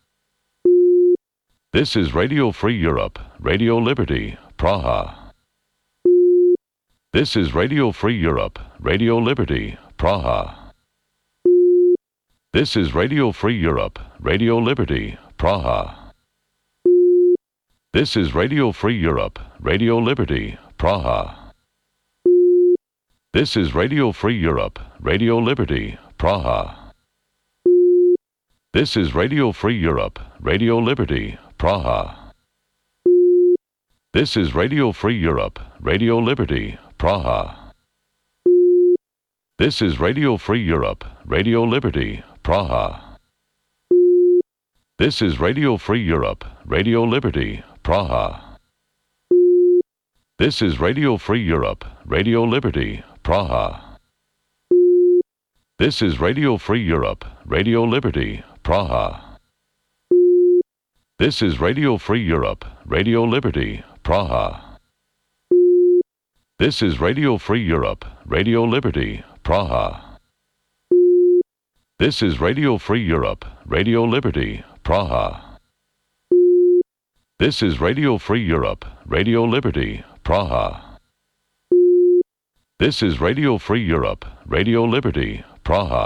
This is Radio Free Europe, Radio Liberty, Praha. This is Radio Free Europe, Radio Liberty, Praha. This is Radio Free Europe, Radio Liberty, Praha. This is Radio Free Europe, Radio Liberty, Praha. This is Radio Free Europe, Radio Liberty, Praha. This is Radio Free Europe, Radio Liberty, Praha. This is Radio Free Europe, Radio Liberty, Praha. This is Radio Free Europe, Radio Liberty, Praha. This is Radio Free Europe, Radio Liberty, Praha. This is Radio Free Europe, Radio Liberty, Praha. This is Radio Free Europe, Radio Liberty, Praha. This is Radio Free Europe, Radio Liberty, Praha. This is Radio Free Europe, Radio Liberty, Praha. This is Radio Free Europe, Radio Liberty, Praha. This is Radio Free Europe, Radio Liberty, Praha. This is Radio Free Europe, Radio Liberty, Praha.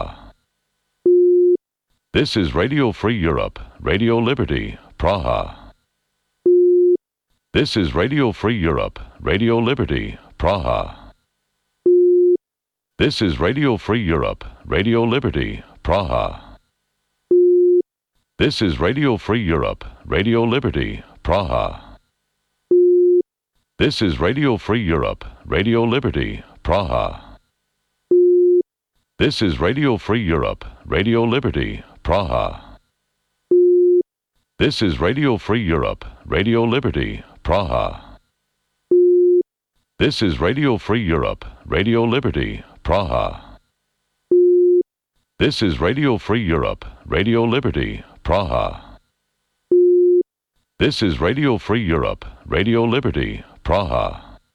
This is Radio Free Europe, Radio Liberty, Praha. This is Radio Free Europe, Radio Liberty, Praha. This is Radio Free Europe, Radio Liberty, Praha. This is Radio Free Europe, Radio Liberty, Praha. This is Radio Free Europe, Radio Liberty, Praha. This is Radio Free Europe, Radio Liberty, Praha. This is Radio Free Europe, Radio Liberty, Praha. This is Radio Free Europe, Radio Liberty, Praha. This is Radio Free Europe, Radio Liberty, Praha. This is Radio Free Europe, Radio Liberty, Praha.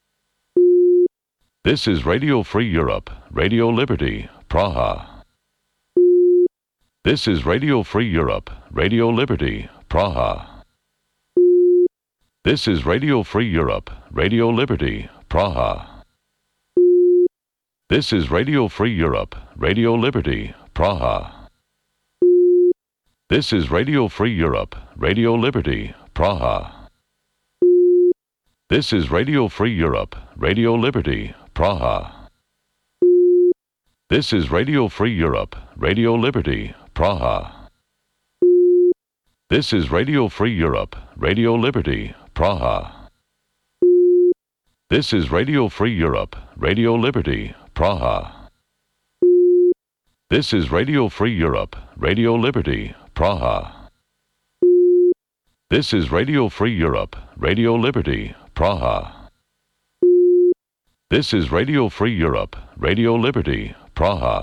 This is Radio Free Europe, Radio Liberty, Praha. This is Radio Free Europe, Radio Liberty, Praha. This is Radio Free Europe, Radio Liberty, Praha. This is Radio Free Europe, Radio Liberty, Praha. This is Radio Free Europe, Radio Liberty, Praha. This is Radio Free Europe, Radio Liberty, Praha. This is Radio Free Europe, Radio Liberty, Praha. This is Radio Free Europe, Radio Liberty, Praha. This is Radio Free Europe, Radio Liberty, Praha. This is Radio Free Europe, Radio Liberty, Praha. This is Radio Free Europe, Radio Liberty, Praha. This is Radio Free Europe, Radio Liberty, Praha.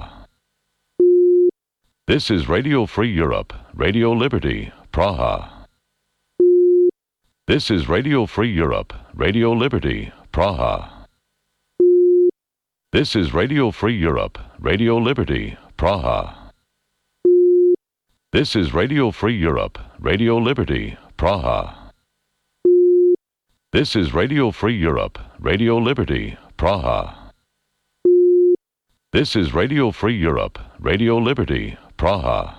This is Radio Free Europe, Radio Liberty, Praha. This is Radio Free Europe, Radio Liberty, Praha. This is Radio Free Europe, Radio Liberty, Praha. This is Radio Free Europe, Radio Liberty, Praha. This is Radio Free Europe, Radio Liberty, Praha. This is Radio Free Europe, Radio Liberty, Praha.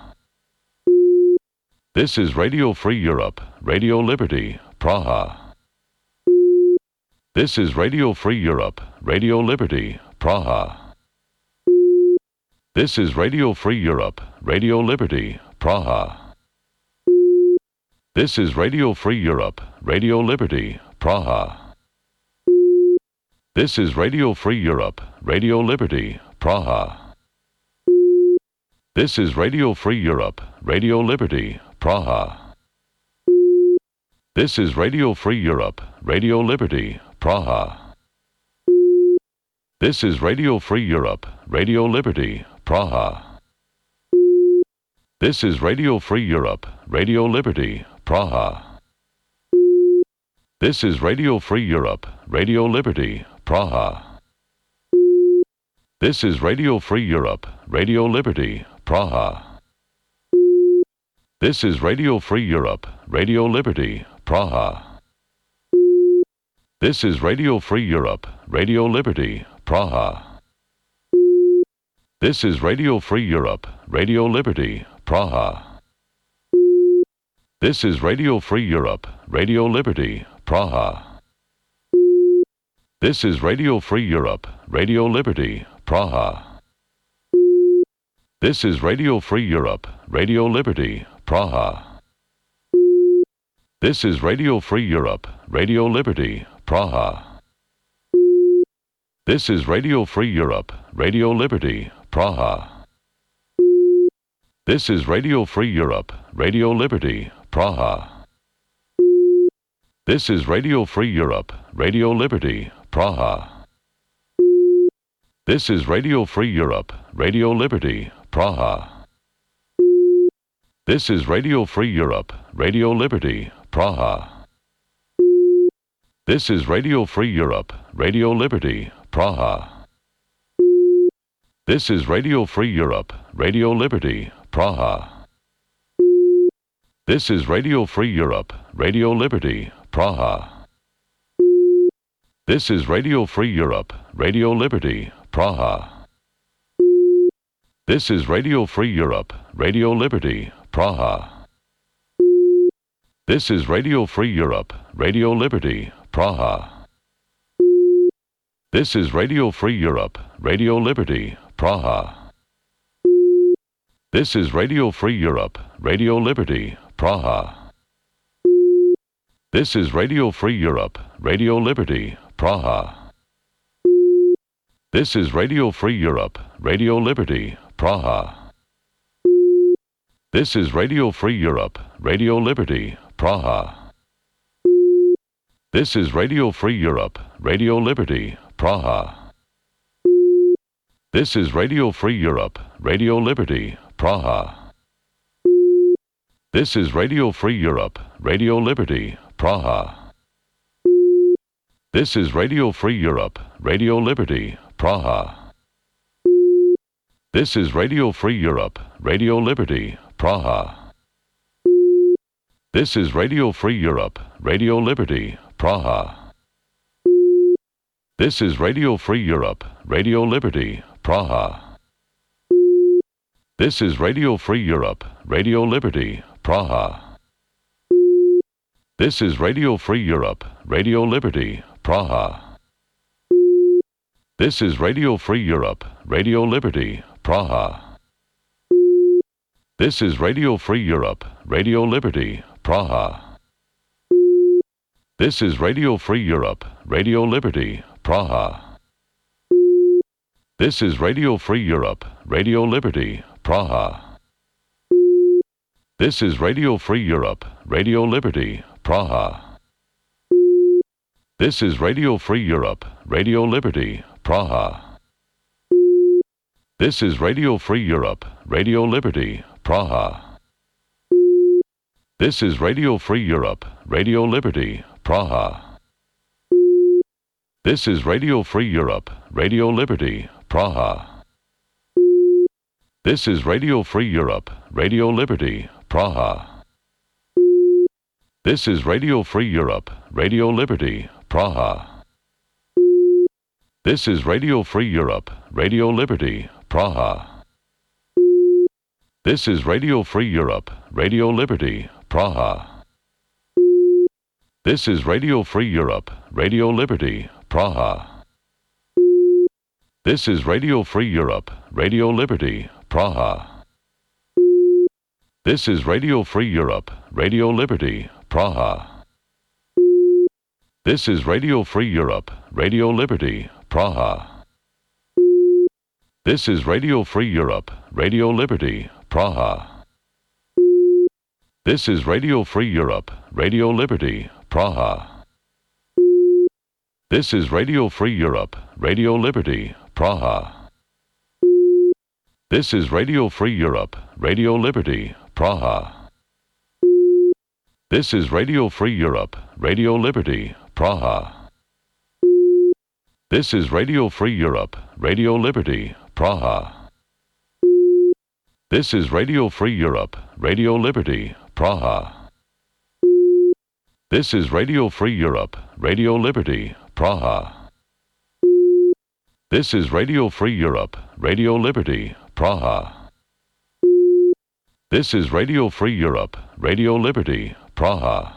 This is Radio Free Europe, Radio Liberty, Praha. This is Radio Free Europe, Radio Liberty, Praha. This is Radio Free Europe, Radio Liberty, Praha. This is Radio Free Europe, Radio Liberty, Praha. This is Radio Free Europe, Radio Liberty, Praha. This is Radio Free Europe, Radio Liberty, Praha. This is Radio Free Europe, Radio Liberty, Praha. This is Radio Free Europe, Radio Liberty, Praha. This is Radio Free Europe, Radio Liberty, Praha. This is Radio Free Europe, Radio Liberty, Praha. This is Radio Free Europe, Radio Liberty, Praha. This is Radio Free Europe, Radio Liberty, Praha. This is Radio Free Europe, Radio Liberty, Praha. This is Radio Free Europe, Radio Liberty, Praha. This is Radio Free Europe, Radio Liberty, Praha. This is Radio Free Europe, Radio Liberty, Praha. This is Radio Free Europe, Radio Liberty, Praha. This is Radio Free Europe, Radio Liberty, Praha. This is Radio Free Europe, Radio Liberty, Praha. This is Radio Free Europe, Radio Liberty, Praha. This is Radio Free Europe, Radio Liberty, Praha. This is Radio Free Europe, Radio Liberty, Praha. This is Radio Free Europe, Radio Liberty, Praha. This is Radio Free Europe, Radio Liberty, Praha. This is Radio Free Europe, Radio Liberty, Praha. This is Radio Free Europe, Radio Liberty, Praha. This is Radio Free Europe, Radio Liberty, Praha. This is Radio Free Europe, Radio Liberty, Praha. This is Radio Free Europe, Radio Liberty, Praha. This is Radio Free Europe, Radio Liberty, Praha. This is Radio Free Europe, Radio Liberty, Praha. This is Radio Free Europe, Radio Liberty, Praha. This is Radio Free Europe, Radio Liberty, Praha. This is Radio Free Europe, Radio Liberty, Praha. This is Radio Free Europe, Radio Liberty, Praha. This is Radio Free Europe, Radio Liberty, Praha. This is Radio Free Europe, Radio Liberty, Praha. This is Radio Free Europe, Radio Liberty, Praha. This is Radio Free Europe, Radio Liberty, Praha. This is Radio Free Europe, Radio Liberty, Praha. This is Radio Free Europe, Radio Liberty, Praha. This is Radio Free Europe, Radio Liberty, Praha. This is Radio Free Europe, Radio Liberty, Praha. This is Radio Free Europe, Radio Liberty, Praha. This is Radio Free Europe, Radio Liberty, Praha. This is Radio Free Europe, Radio Liberty, Praha. This is Radio Free Europe, Radio Liberty, Praha. This is Radio Free Europe, Radio Liberty, Praha. This is Radio Free Europe, Radio Liberty, Praha. This is Radio Free Europe, Radio Liberty, Praha. This is Radio Free Europe, Radio Liberty, Praha. This is Radio Free Europe, Radio Liberty, Praha. This is Radio Free Europe, Radio Liberty, Praha. This is Radio Free Europe, Radio Liberty, Praha. This is Radio Free Europe, Radio Liberty, Praha. This is Radio Free Europe, Radio Liberty, Praha. This is Radio Free Europe, Radio Liberty, Praha. This is Radio Free Europe, Radio Liberty, Praha. This is Radio Free Europe, Radio Liberty, Praha. This is Radio Free Europe, Radio Liberty, Praha. This is Radio Free Europe, Radio Liberty, Praha. This is Radio Free Europe, Radio Liberty, Praha. This is Radio Free Europe, Radio Liberty, Praha. This is Radio Free Europe, Radio Liberty, Praha. This is Radio Free Europe, Radio Liberty, Praha. This is Radio Free Europe, Radio Liberty, Praha. This is Radio Free Europe, Radio Liberty, Praha. This is Radio Free Europe, Radio Liberty, Praha. This is Radio Free Europe, Radio Liberty, Praha. This is Radio Free Europe, Radio Liberty, Praha.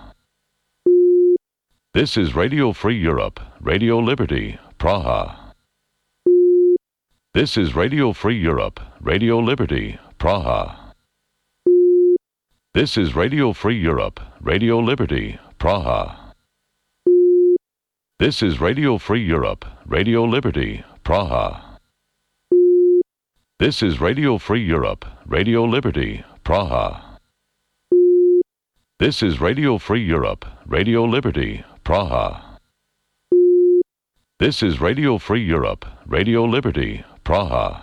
This is Radio Free Europe, Radio Liberty, Praha. This is Radio Free Europe, Radio Liberty, Praha. This is Radio Free Europe, Radio Liberty, Praha. This is Radio Free Europe, Radio Liberty, Praha. This is Radio Free Europe, Radio Liberty, Praha. This is Radio Free Europe, Radio Liberty, Praha. This is Radio Free Europe, Radio Liberty, Praha.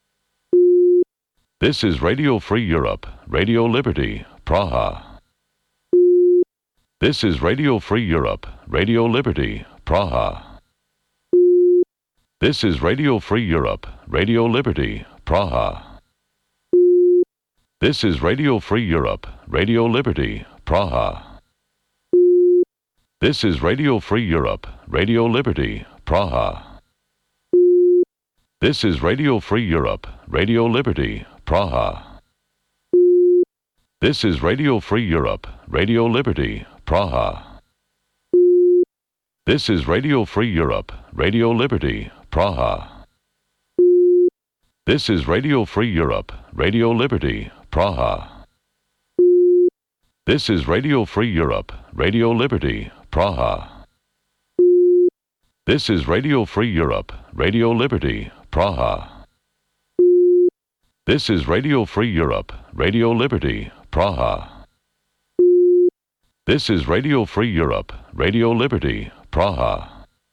This is Radio Free Europe, Radio Liberty, Praha. This is Radio Free Europe, Radio Liberty, Praha. This is Radio Free Europe, Radio Liberty, Praha. This is Radio Free Europe, Radio Liberty, Praha. This is Radio Free Europe, Radio Liberty, Praha. This is Radio Free Europe, Radio Liberty, Praha. This is Radio Free Europe, Radio Liberty, Praha. This is Radio Free Europe, Radio Liberty, Praha. This is Radio Free Europe, Radio Liberty, Praha. This is Radio Free Europe, Radio Liberty, Praha. This is Radio Free Europe, Radio Liberty, Praha. This is Radio Free Europe, Radio Liberty, Praha. This is Radio Free Europe, Radio Liberty, Praha.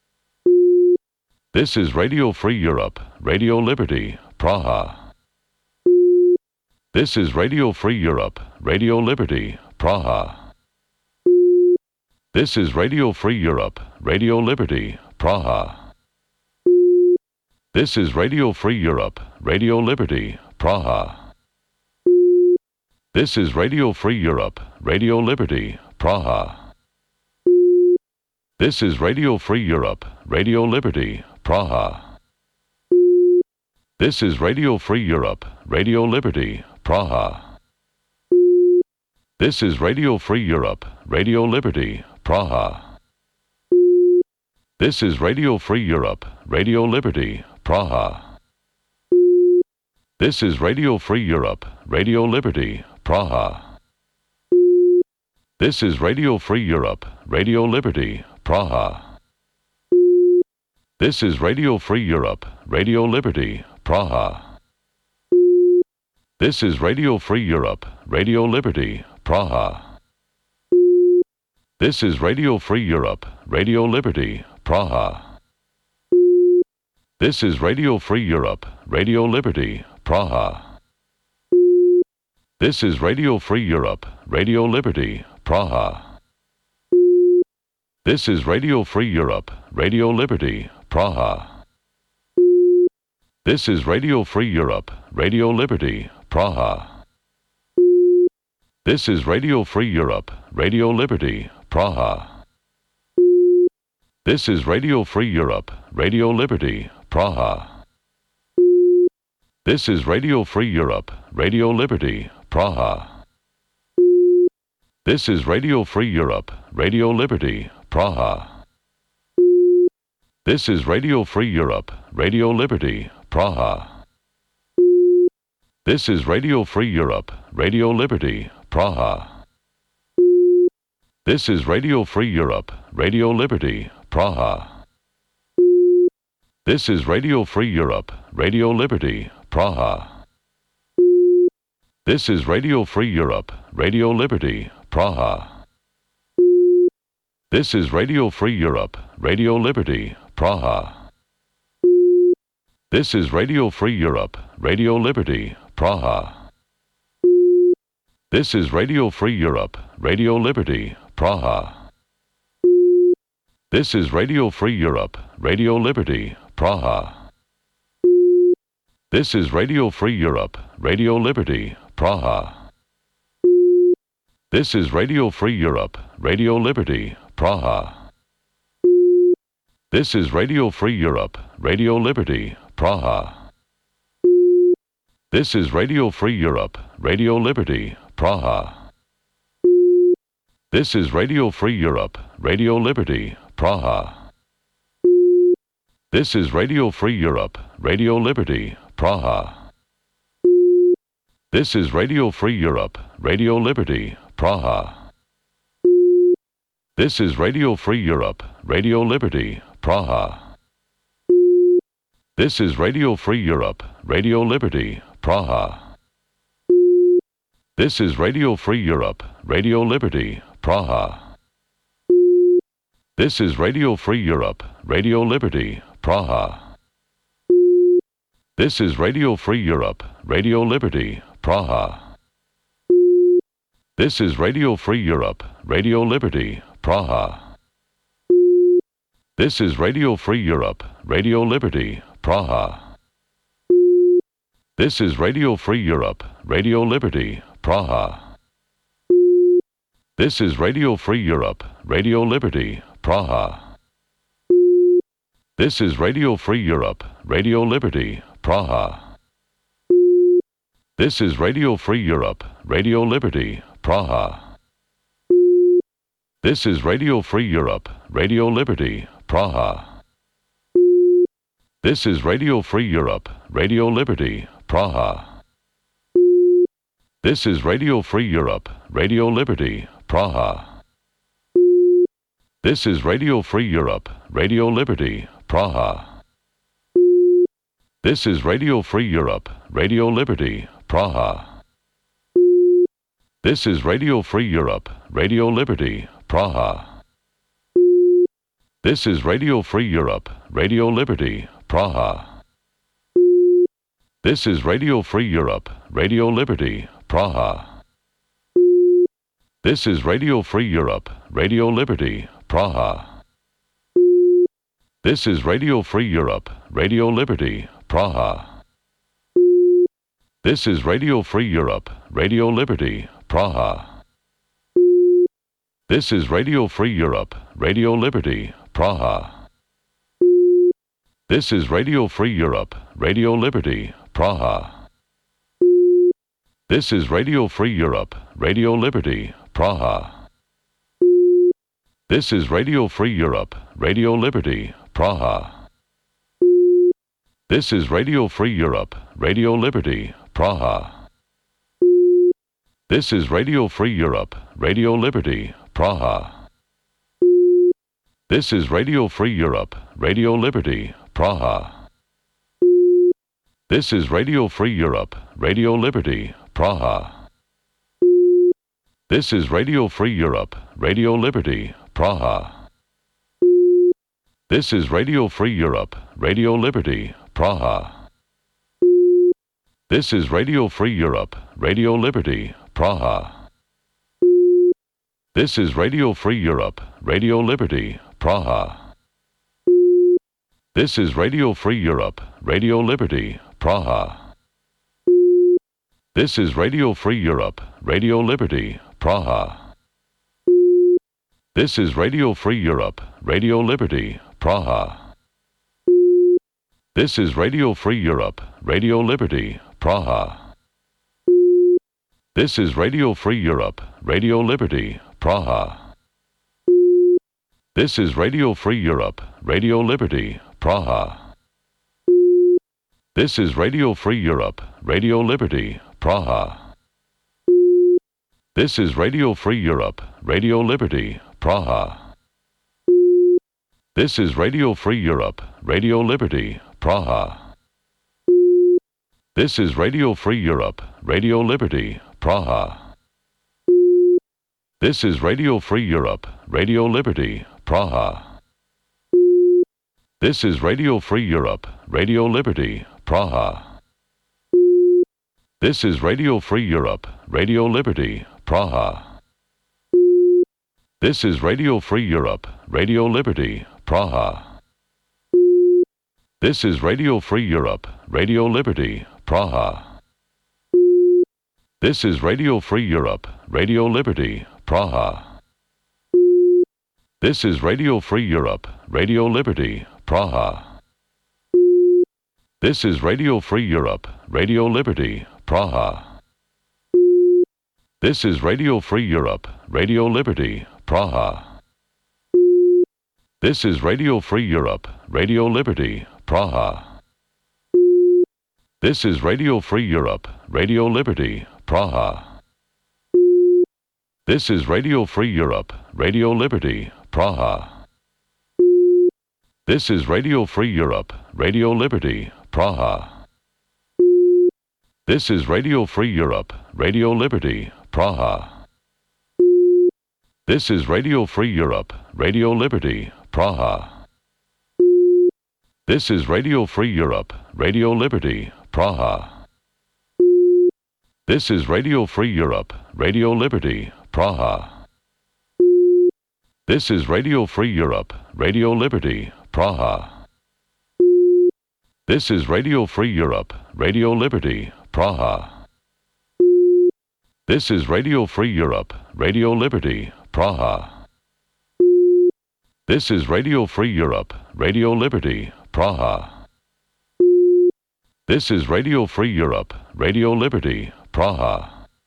This is Radio Free Europe, Radio Liberty, Praha. This is Radio Free Europe, Radio Liberty, Praha. This is Radio Free Europe, Radio Liberty, Praha. This is Radio Free Europe, Radio Liberty, Praha. This is Radio Free Europe, Radio Liberty, Praha. This is Radio Free Europe, Radio Liberty, Praha. This is Radio Free Europe, Radio Liberty, Praha. This is Radio Free Europe, Radio Liberty, Praha. This is Radio Free Europe, Radio Liberty, Praha. This is Radio Free Europe, Radio Liberty, Praha. This is Radio Free Europe, Radio Liberty, Praha. This is Radio Free Europe, Radio Liberty, Praha. This is Radio Free Europe, Radio Liberty, Praha. This is Radio Free Europe, Radio Liberty, Praha. This is Radio Free Europe, Radio Liberty, Praha. This is Radio Free Europe, Radio Liberty, Praha. This is Radio Free Europe, Radio Liberty, Praha. This is Radio Free Europe, Radio Liberty, Praha. This is Radio Free Europe, Radio Liberty, Praha. This is Radio Free Europe, Radio Liberty, Praha. This is Radio Free Europe, Radio Liberty, Praha. This is Radio Free Europe, Radio Liberty, Praha. This is Radio Free Europe, Radio Liberty, Praha. This is Radio Free Europe, Radio Liberty, Praha. This is Radio Free Europe, Radio Liberty, Praha. This is Radio Free Europe, Radio Liberty, Praha. This is Radio Free Europe, Radio Liberty, Praha. This is Radio Free Europe, Radio Liberty, Praha. This is Radio Free Europe, Radio Liberty, Praha. This is Radio Free Europe, Radio Liberty, Praha. This is Radio Free Europe, Radio Liberty, Praha. This is Radio Free Europe, Radio Liberty, Praha. This is Radio Free Europe, Radio Liberty, Praha. This is Radio Free Europe, Radio Liberty, Praha. This is Radio Free Europe, Radio Liberty, Praha. This is Radio Free Europe, Radio Liberty, Praha. This is Radio Free Europe, Radio Liberty, Praha. This is Radio Free Europe, Radio Liberty, Praha. This is Radio Free Europe, Radio Liberty, Praha. This is Radio Free Europe, Radio Liberty, Praha. This is Radio Free Europe, Radio Liberty, Praha. This is Radio Free Europe, Radio Liberty, Praha. This is Radio Free Europe, Radio Liberty, Praha. This is Radio Free Europe, Radio Liberty, Praha. This is Radio Free Europe, Radio Liberty, Praha. This is Radio Free Europe, Radio Liberty, Praha. This is Radio Free Europe, Radio Liberty, Praha. This is Radio Free Europe, Radio Liberty, Praha. This is Radio Free Europe, Radio Liberty, Praha. This is Radio Free Europe, Radio Liberty, Praha. This is Radio Free Europe, Radio Liberty, Praha. This is Radio Free Europe, Radio Liberty, Praha. This is Radio Free Europe, Radio Liberty, Praha. This is Radio Free Europe, Radio Liberty, Praha. This is Radio Free Europe, Radio Liberty, Praha. This is Radio Free Europe, Radio Liberty, Praha. This is Radio Free Europe, Radio Liberty, Praha. This is Radio Free Europe, Radio Liberty, Praha. This is Radio Free Europe, Radio Liberty, Praha. This is Radio Free Europe, Radio Liberty, Praha. This is Radio Free Europe, Radio Liberty, Praha. This is Radio Free Europe, Radio Liberty, Praha. This is Radio Free Europe, Radio Liberty, Praha. This is Radio Free Europe, Radio Liberty, Praha. This is Radio Free Europe, Radio Liberty, Praha. This is Radio Free Europe, Radio Liberty, Praha. This is Radio Free Europe, Radio Liberty, Praha. This is Radio Free Europe, Radio Liberty, Praha. This is Radio Free Europe, Radio Liberty, Praha. This is Radio Free Europe, Radio Liberty, Praha. This is Radio Free Europe, Radio Liberty, Praha. This is Radio Free Europe, Radio Liberty, Praha. This is Radio Free Europe, Radio Liberty, Praha. This is Radio Free Europe, Radio Liberty, Praha. This is Radio Free Europe, Radio Liberty, Praha. This is Radio Free Europe, Radio Liberty, Praha. This is Radio Free Europe, Radio Liberty, Praha. This is Radio Free Europe, Radio Liberty, Praha. This is Radio Free Europe, Radio Liberty, Praha. This is Radio Free Europe, Radio Liberty, Praha. This is Radio Free Europe, Radio Liberty, Praha. This is Radio Free Europe, Radio Liberty, Praha. This is Radio Free Europe, Radio Liberty, Praha. This is Radio Free Europe, Radio Liberty, Praha. This is Radio Free Europe, Radio Liberty, Praha. This is Radio Free Europe, Radio Liberty, Praha. This is Radio Free Europe, Radio Liberty, Praha. This is Radio Free Europe, Radio Liberty, Praha. This is Radio Free Europe, Radio Liberty, Praha. This is Radio Free Europe, Radio Liberty, Praha. This is Radio Free Europe, Radio Liberty, Praha. This is Radio Free Europe, Radio Liberty, Praha. This is Radio Free Europe, Radio Liberty, Praha. This is Radio Free Europe, Radio Liberty, Praha. This is Radio Free Europe, Radio Liberty, Praha. This is Radio Free Europe, Radio Liberty, Praha. This is Radio Free Europe, Radio Liberty, Praha. This is Radio Free Europe, Radio Liberty, Praha. This is Radio Free Europe, Radio Liberty, Praha. This is Radio Free Europe, Radio Liberty, Praha. This is Radio Free Europe, Radio Liberty, Praha. This is Radio Free Europe, Radio Liberty, Praha. This is Radio Free Europe, Radio Liberty, Praha. This is Radio Free Europe, Radio Liberty, Praha.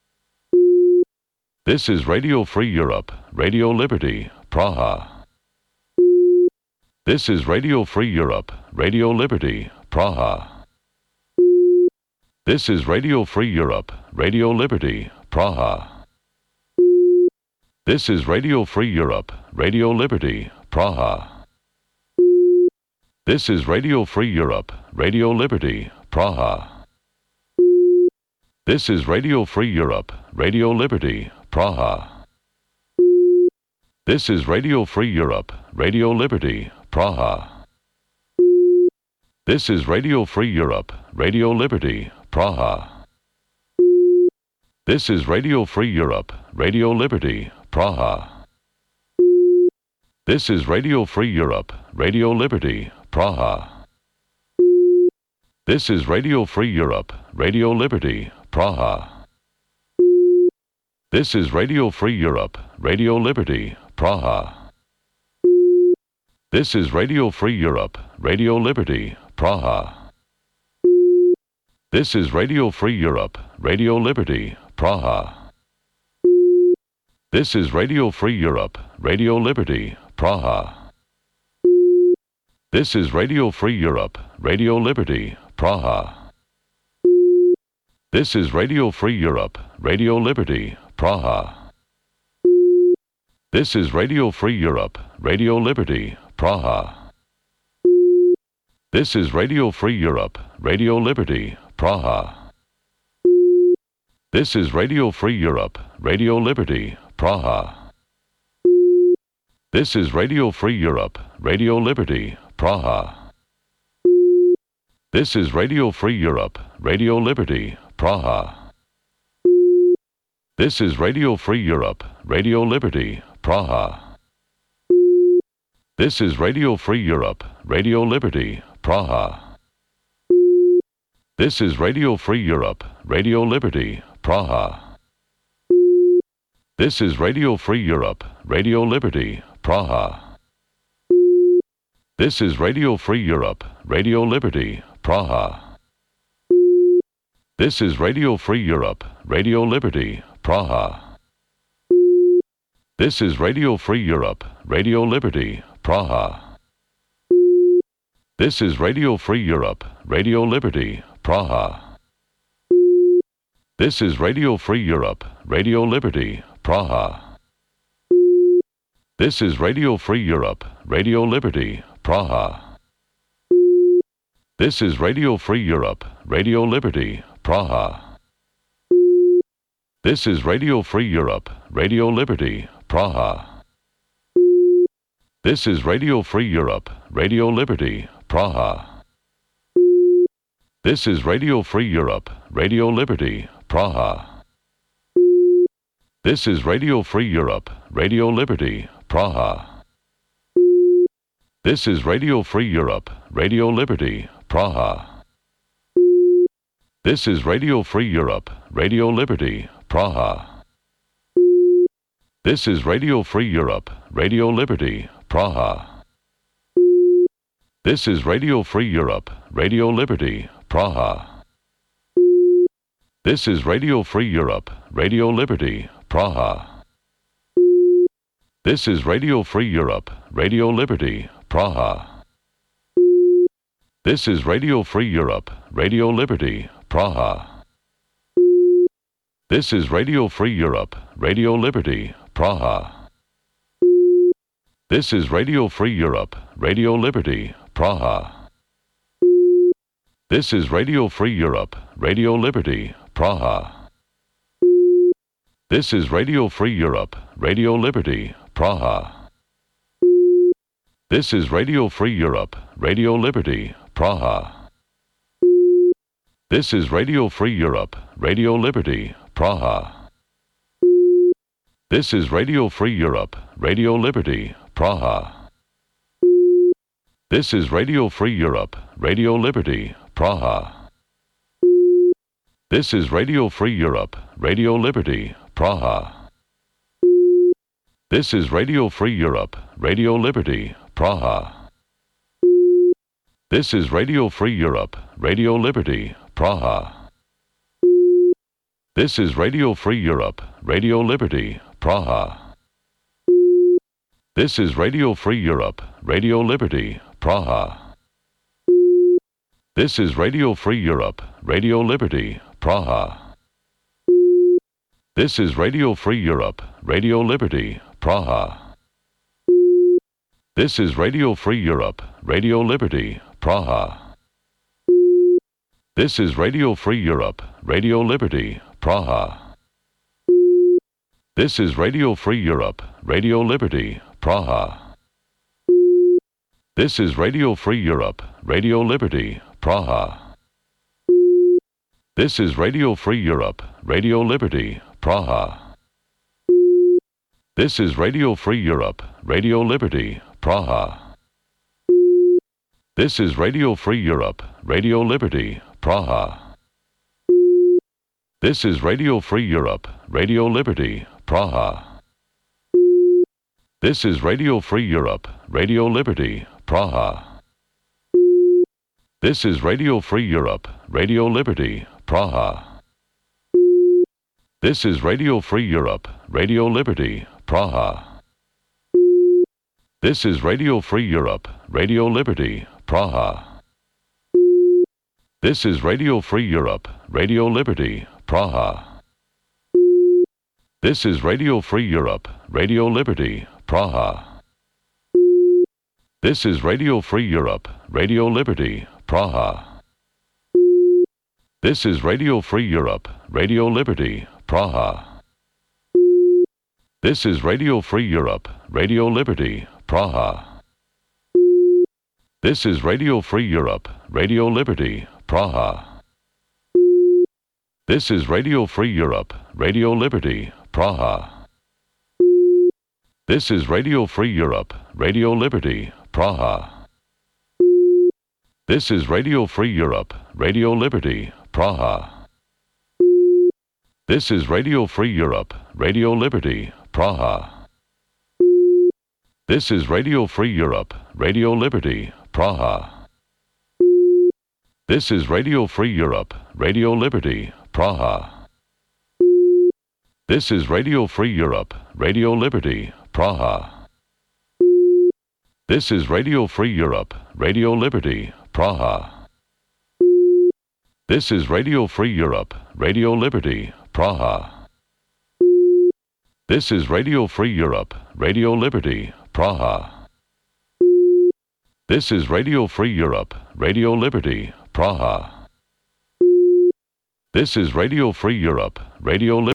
This is Radio Free Europe, Radio Liberty, Praha. This is Radio Free Europe, Radio Liberty, Praha. This is Radio Free Europe, Radio Liberty, Praha. This is Radio Free Europe, Radio Liberty, Praha. This is Radio Free Europe, Radio Liberty, Praha. This is Radio Free Europe, Radio Liberty, Praha. This is Radio Free Europe, Radio Liberty, Praha. This is Radio Free Europe, Radio Liberty, Praha. This is Radio Free Europe, Radio Liberty, Praha. This is Radio Free Europe, Radio Liberty, Praha. This is Radio Free Europe, Radio Liberty, Praha. This is Radio Free Europe, Radio Liberty, Praha. This is Radio Free Europe, Radio Liberty, Praha. This is Radio Free Europe, Radio Liberty, Praha. This is Radio Free Europe, Radio Liberty, Praha. This is Radio Free Europe, Radio Liberty, Praha. This is Radio Free Europe, Radio Liberty, Praha. This is Radio Free Europe, Radio Liberty, Praha. This is Radio Free Europe, Radio Liberty, Praha. This is Radio Free Europe, Radio Liberty, Praha. This is Radio Free Europe, Radio Liberty, Praha. This is Radio Free Europe, Radio Liberty, Praha. This is Radio Free Europe, Radio Liberty, Praha. This is Radio Free Europe, Radio Liberty, Praha. This is Radio Free Europe, Radio Liberty, Praha. This is Radio Free Europe, Radio Liberty, Praha. This is Radio Free Europe, Radio Liberty, Praha. This is Radio Free Europe, Radio Liberty, Praha. This is Radio Free Europe, Radio Liberty, Praha. This is Radio Free Europe, Radio Liberty, Praha. This is Radio Free Europe, Radio Liberty, Praha. This is Radio Free Europe, Radio Liberty, Praha. This is Radio Free Europe, Radio Liberty, Praha. This is Radio Free Europe, Radio Liberty, Praha. This is Radio Free Europe, Radio Liberty, Praha. This is Radio Free Europe, Radio Liberty, Praha. This is Radio Free Europe, Radio Liberty, Praha. This is Radio Free Europe, Radio Liberty, Praha. This is Radio Free Europe, Radio Liberty, Praha. This is Radio Free Europe, Radio Liberty, Praha. This is Radio Free Europe, Radio Liberty, Praha. This is Radio Free Europe, Radio Liberty, Praha. This is Radio Free Europe, Radio Liberty, Praha. This is Radio Free Europe, Radio Liberty, Praha. This is Radio Free Europe, Radio Liberty, Praha. This is Radio Free Europe, Radio Liberty, Praha. This is Radio Free Europe, Radio Liberty, Praha. This is Radio Free Europe, Radio Liberty, Praha. This is Radio Free Europe, Radio Liberty, Praha. This is Radio Free Europe, Radio Liberty, Praha. This is Radio Free Europe, Radio Liberty, Praha. This is Radio Free Europe, Radio Liberty, Praha. This is Radio Free Europe, Radio Liberty, Praha. This is Radio Free Europe, Radio Liberty, Praha. This is Radio Free Europe, Radio Liberty, Praha. This is Radio Free Europe, Radio Liberty, Praha. This is Radio Free Europe, Radio Liberty, Praha. This is Radio Free Europe, Radio Liberty, Praha. This is Radio Free Europe, Radio Liberty, Praha. This is Radio Free Europe, Radio Liberty, Praha. This is Radio Free Europe, Radio Liberty, Praha. This is Radio Free Europe, Radio Liberty, Praha. This is Radio Free Europe, Radio Liberty, Praha. This is Radio Free Europe, Radio Liberty, Praha. This is Radio Free Europe, Radio Liberty, Praha. This is Radio Free Europe, Radio Liberty, Praha. This is Radio Free Europe, Radio Liberty, Praha. This is Radio Free Europe, Radio Liberty, Praha. This is Radio Free Europe, Radio Liberty, Praha. This is Radio Free Europe, Radio Liberty, Praha. This is Radio Free Europe, Radio Liberty, Praha. This is Radio Free Europe, Radio Liberty, Praha. This is Radio Free Europe, Radio Liberty, Praha. This is Radio Free Europe, Radio Liberty, Praha. This is Radio Free Europe, Radio Liberty, Praha. This is Radio Free Europe, Radio Liberty, Praha. This is Radio Free Europe, Radio Liberty, Praha. This is Radio Free Europe, Radio Liberty, Praha. This is Radio Free Europe, Radio Liberty, Praha. This is Radio Free Europe, Radio Liberty, Praha. This is Radio Free Europe, Radio Liberty, Praha. This is Radio Free Europe, Radio Liberty, Praha. This is Radio Free Europe, Radio Liberty, Praha. This is Radio Free Europe, Radio Liberty, Praha. This is Radio Free Europe, Radio Liberty, Praha. This is Radio Free Europe, Radio Liberty, Praha. This is Radio Free Europe, Radio Liberty, Praha. This is Radio Free Europe, Radio Liberty, Praha. This is Radio Free Europe, Radio Liberty.